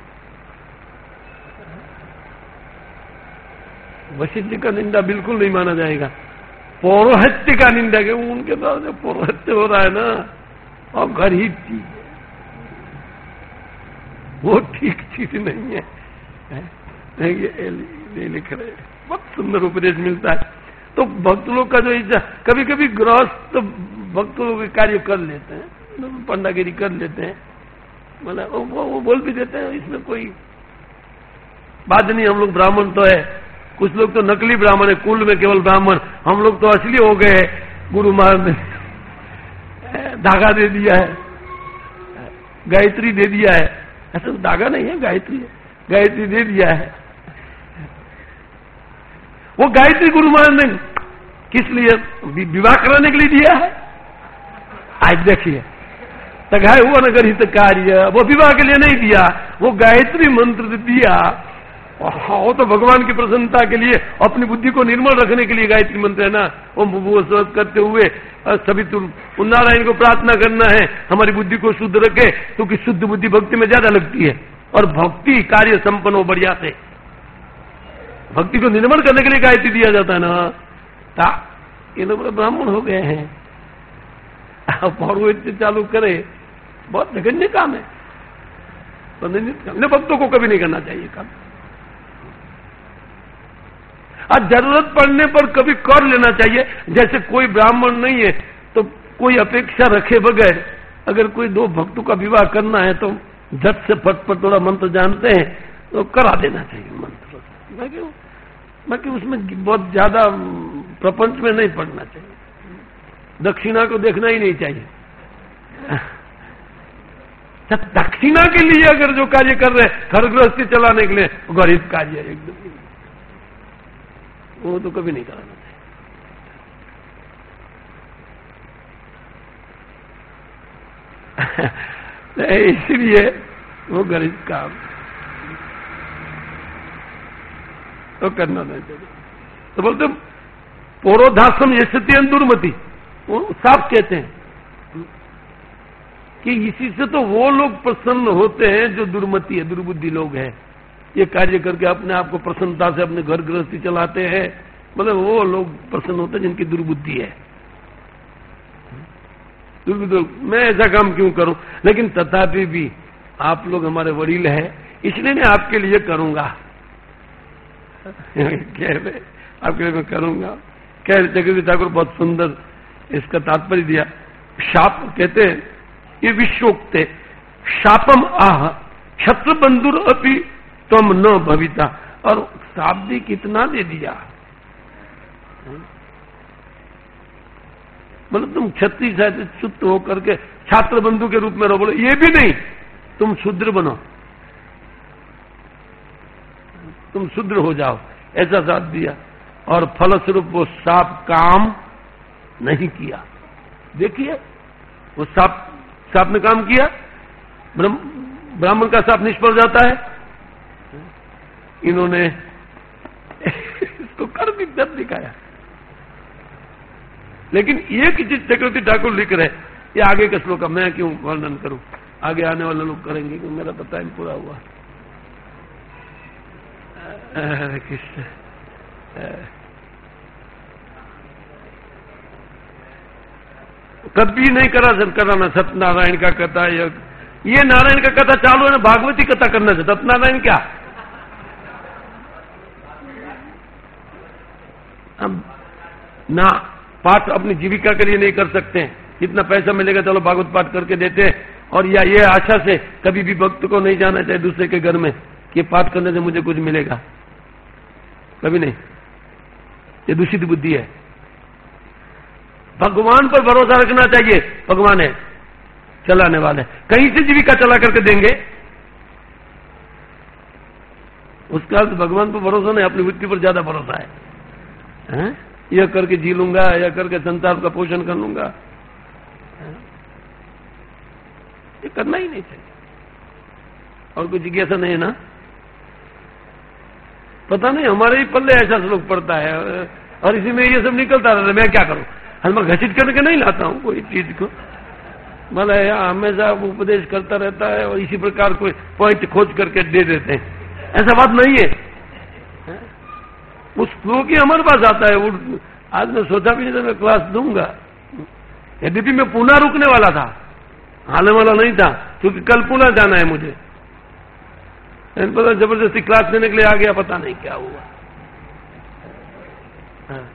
वशिष्ठ जी का निंदा बिल्कुल नहीं माना जाएगा। पौरोहित्य का निंदा के उनके द्वारा जो पौरोहित्य हो रहा है ना, और गर्हित चीज वो ठीक चीज नहीं है, है? ये लिख रहे, बहुत सुंदर उपदेश मिलता है। तो भक्त लोग का जो इच्छा, कभी कभी गृहस्थ भक्त लोग कार्य कर लेते हैं, पंडागिरी कर लेते हैं, मतलब वो, वो बोल भी देते हैं, इसमें कोई बात नहीं, हम लोग ब्राह्मण तो है। कुछ लोग तो नकली ब्राह्मण है, कुल में केवल ब्राह्मण, हम लोग तो असली हो गए हैं। गुरु महाराज ने धागा दे दिया है, गायत्री दे दिया है, ऐसा तो धागा नहीं है, गायत्री है, गायत्री दे दिया है। वो गायत्री गुरु महाराज ने किस लिए, विवाह कराने के लिए दिया है? आज देखिए, तगाय हुआ नगर हित कार्य, वो विवाह के लिए नहीं दिया, वो गायत्री मंत्र दिया। हाँ, वो तो भगवान की प्रसन्नता के लिए, अपनी बुद्धि को निर्मल रखने के लिए गायत्री मंत्र है ना। वो वो स्वस्थ करते हुए सभी तुम नारायण को प्रार्थना करना है, हमारी बुद्धि को शुद्ध रखे, क्योंकि शुद्ध बुद्धि भक्ति में ज्यादा लगती है, और भक्ति कार्य संपन्न हो बढ़िया से। भक्ति को निर्मल करने के लिए गायत्री दिया जाता है ना। ता ये लोग ब्राह्मण हो गए हैं, पौरोहित्य चालू करे, बहुत जघन्य काम है, भक्तों को कभी नहीं करना चाहिए काम। आज जरूरत पड़ने पर कभी कर लेना चाहिए। जैसे कोई ब्राह्मण नहीं है तो कोई अपेक्षा रखे बगैर अगर कोई दो भक्तों का विवाह करना है तो झट से फटफट थोड़ा मंत्र जानते हैं तो करा देना चाहिए मंत्र। बाकी बाकी उसमें बहुत ज्यादा प्रपंच में नहीं पड़ना चाहिए, दक्षिणा को देखना ही नहीं चाहिए। दक्षिणा के लिए अगर जो कार्य कर रहे हैं, घर गृहस्थी चलाने के लिए, गरीब कार्य है एकदम, वो तो कभी नहीं कराना चाहिए। इसलिए वो गरीब काम तो करना नहीं चाहिए। तो बोलते पौरोधासम यस्यति दुर्मति, वो साफ कहते हैं कि इसी से तो वो लोग प्रसन्न होते हैं जो दुर्मति है, दुर्बुद्धि लोग हैं। ये कार्य करके अपने आप को प्रसन्नता से अपने घर गृहस्थी चलाते हैं, मतलब वो लोग प्रसन्न होते हैं जिनकी दुर्बुद्धि है। दुर्बुद्धि, मैं ऐसा काम क्यों करूं, लेकिन तथापि भी आप लोग हमारे वडील हैं, इसलिए मैं आपके लिए करूंगा, आपके लिए मैं करूंगा। कह चक्रवर्ती ठाकुर बहुत सुंदर इसका तात्पर्य दिया। शाप कहते हैं, ये विश्वोक्त शापम आह क्षत्र बंधुर अपि तम न भविता और शाब्दी कितना दे दिया। मतलब तुम क्षत्रिय से चुत होकर के छात्र बंधु के रूप में रहो, बोलो ये भी नहीं, तुम शूद्र बनो, तुम शूद्र हो जाओ, ऐसा साथ दिया। और फलस्वरूप वो साप काम नहीं किया। देखिए वो साप साप ने काम किया, ब्राह्मण का साप निष्फल जाता है। इन्होंने इसको कर भी दर्द दिखाया। लेकिन एक चीज चक्रवर्ती ठाकुर लिख रहे, ये आगे का श्लोक, मैं क्यों वर्णन करूं, आगे आने वाले लोग करेंगे, क्योंकि मेरा तो टाइम पूरा हुआ। कृष्ण कभी नहीं करा कराना सत्यनारायण का कथा। ये नारायण का कथा चालू है ना, भागवती कथा करना है, सत्यनारायण क्या। हम ना पाठ अपनी जीविका के लिए नहीं कर सकते हैं, जितना पैसा मिलेगा चलो भागवत पाठ करके देते हैं, और या ये आशा से कभी भी भक्त को नहीं जाना चाहिए दूसरे के घर में कि पाठ करने से मुझे कुछ मिलेगा, कभी नहीं। ये दूषित बुद्धि है। भगवान पर भरोसा रखना चाहिए, भगवान है चलाने वाले, कहीं से जीविका चला करके देंगे। उसका अर्थ भगवान पर भरोसा नहीं, अपनी बुद्धि पर ज्यादा भरोसा है, है? यह करके जी लूंगा, यह करके संसार का पोषण कर लूंगा, ये करना ही नहीं चाहिए। और कोई जिज्ञासा नहीं है ना, पता नहीं हमारे ही पल्ले ऐसा श्लोक पड़ता है और इसी में ये सब निकलता रहता है। मैं क्या करूं, मैं घसीट करके नहीं लाता हूं कोई चीज को, मतलब हमेशा उपदेश करता रहता है और इसी प्रकार कोई पॉइंट खोज करके दे देते हैं, ऐसा बात नहीं है। उस श्लोक ही हमारे पास आता है। वो आज मैं सोचा भी नहीं था मैं क्लास दूंगा, यद्यपि मैं पुणे रुकने वाला था, आने वाला नहीं था, क्योंकि कल पुणे जाना है मुझे। पता जबरदस्ती क्लास देने के लिए आ गया, पता नहीं क्या हुआ। हाँ।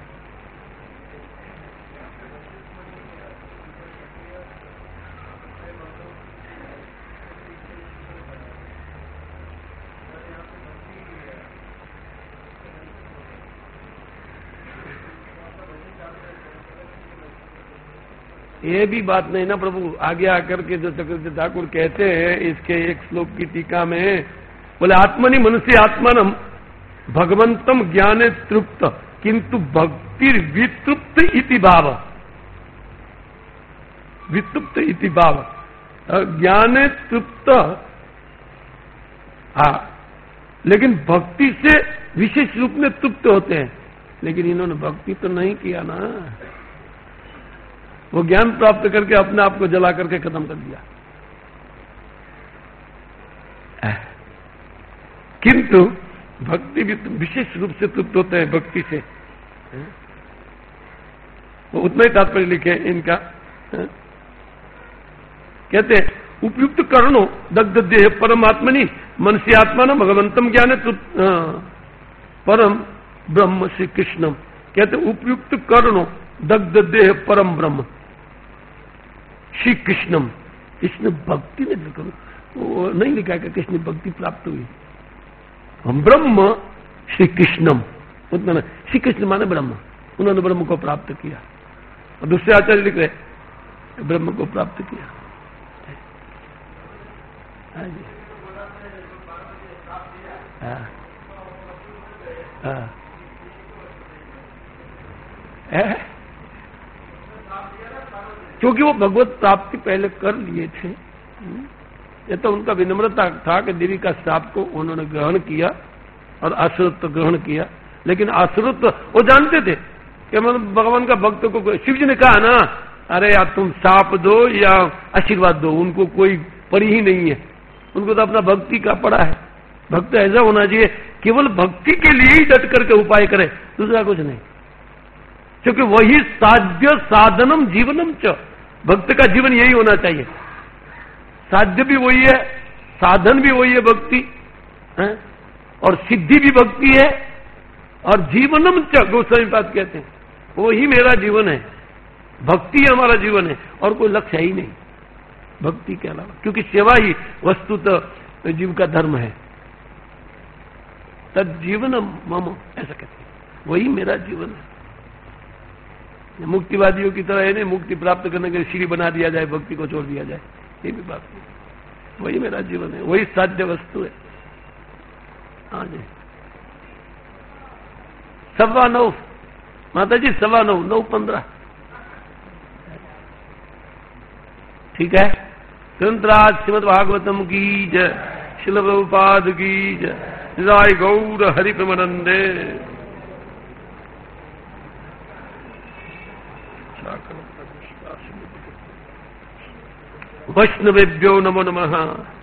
ये भी बात नहीं ना प्रभु, आगे आकर के जो चक्रवर्ती ठाकुर कहते हैं इसके एक श्लोक की टीका में, बोले आत्मनि मनुष्य आत्मनम भगवंतम ज्ञाने तृप्त किंतु भक्ति वितृप्त इति भाव, वितृप्त इति भाव, ज्ञाने तृप्त, हाँ, लेकिन भक्ति से विशेष रूप में तृप्त होते हैं। लेकिन इन्होंने भक्ति तो नहीं किया ना, वो ज्ञान प्राप्त करके अपने आप को जला करके खत्म कर दिया। किंतु भक्ति भी विशेष रूप से तृप्त होते हैं भक्ति से। वो उतना ही तात्पर्य लिखे इनका। कहते हैं उपयुक्त कर्णो दग्ध देह परमात्मनि मनुष्य आत्मा न भगवंतम ज्ञान परम ब्रह्म श्री कृष्णम। कहते उपयुक्त कर्णो दग्ध देह परम ब्रह्म श्री कृष्णम। कृष्ण भक्ति ने वो नहीं लिखा कि कृष्ण भक्ति प्राप्त हुई, हम ब्रह्म श्री कृष्णम, उतना ना, श्री कृष्ण माने ब्रह्म, उन्होंने ब्रह्म को प्राप्त किया। और दूसरे आचार्य लिख रहे ब्रह्म को प्राप्त किया। हाँ जी, हाँ हाँ है, क्योंकि वो भगवत प्राप्ति पहले कर लिए थे। ये तो उनका विनम्रता था कि देवी का श्राप को उन्होंने ग्रहण किया और आश्रित ग्रहण किया। लेकिन आश्रित वो जानते थे कि मतलब भगवान का भक्त को, शिव जी ने कहा ना, अरे यार तुम श्राप दो या आशीर्वाद दो, उनको कोई परी ही नहीं है, उनको तो अपना भक्ति का पड़ा है। भक्त ऐसा होना चाहिए केवल भक्ति के लिए ही डट करके उपाय करे, दूसरा कुछ नहीं, क्योंकि वही साध्य साधनम जीवनम च, भक्त का जीवन यही होना चाहिए। साध्य भी वही है, साधन भी वही है भक्ति है, और सिद्धि भी भक्ति है, और जीवनम च गोस्वामी पाद कहते हैं वही मेरा जीवन है, भक्ति हमारा जीवन है, और कोई लक्ष्य ही नहीं भक्ति के अलावा, क्योंकि सेवा ही वस्तुतः जीव का धर्म है। तज्जीवन मम, ऐसा कहते हैं, वही मेरा जीवन है। मुक्तिवादियों की तरह है नहीं, मुक्ति प्राप्त करने के लिए सीढ़ी बना दिया जाए, भक्ति को छोड़ दिया जाए, ये भी बात नहीं। वही मेरा जीवन है, वही साध्य वस्तु है। हाँ जी, सवा नौ माता जी, सवा नौ नौ पंद्रह, ठीक है। ग्रंथराज श्रीमद् भागवतम की जय, श्रील प्रभुपाद की जय, जय गौर हरि प्रमानंदे। वैष्णवेभ्यो नमो नमः।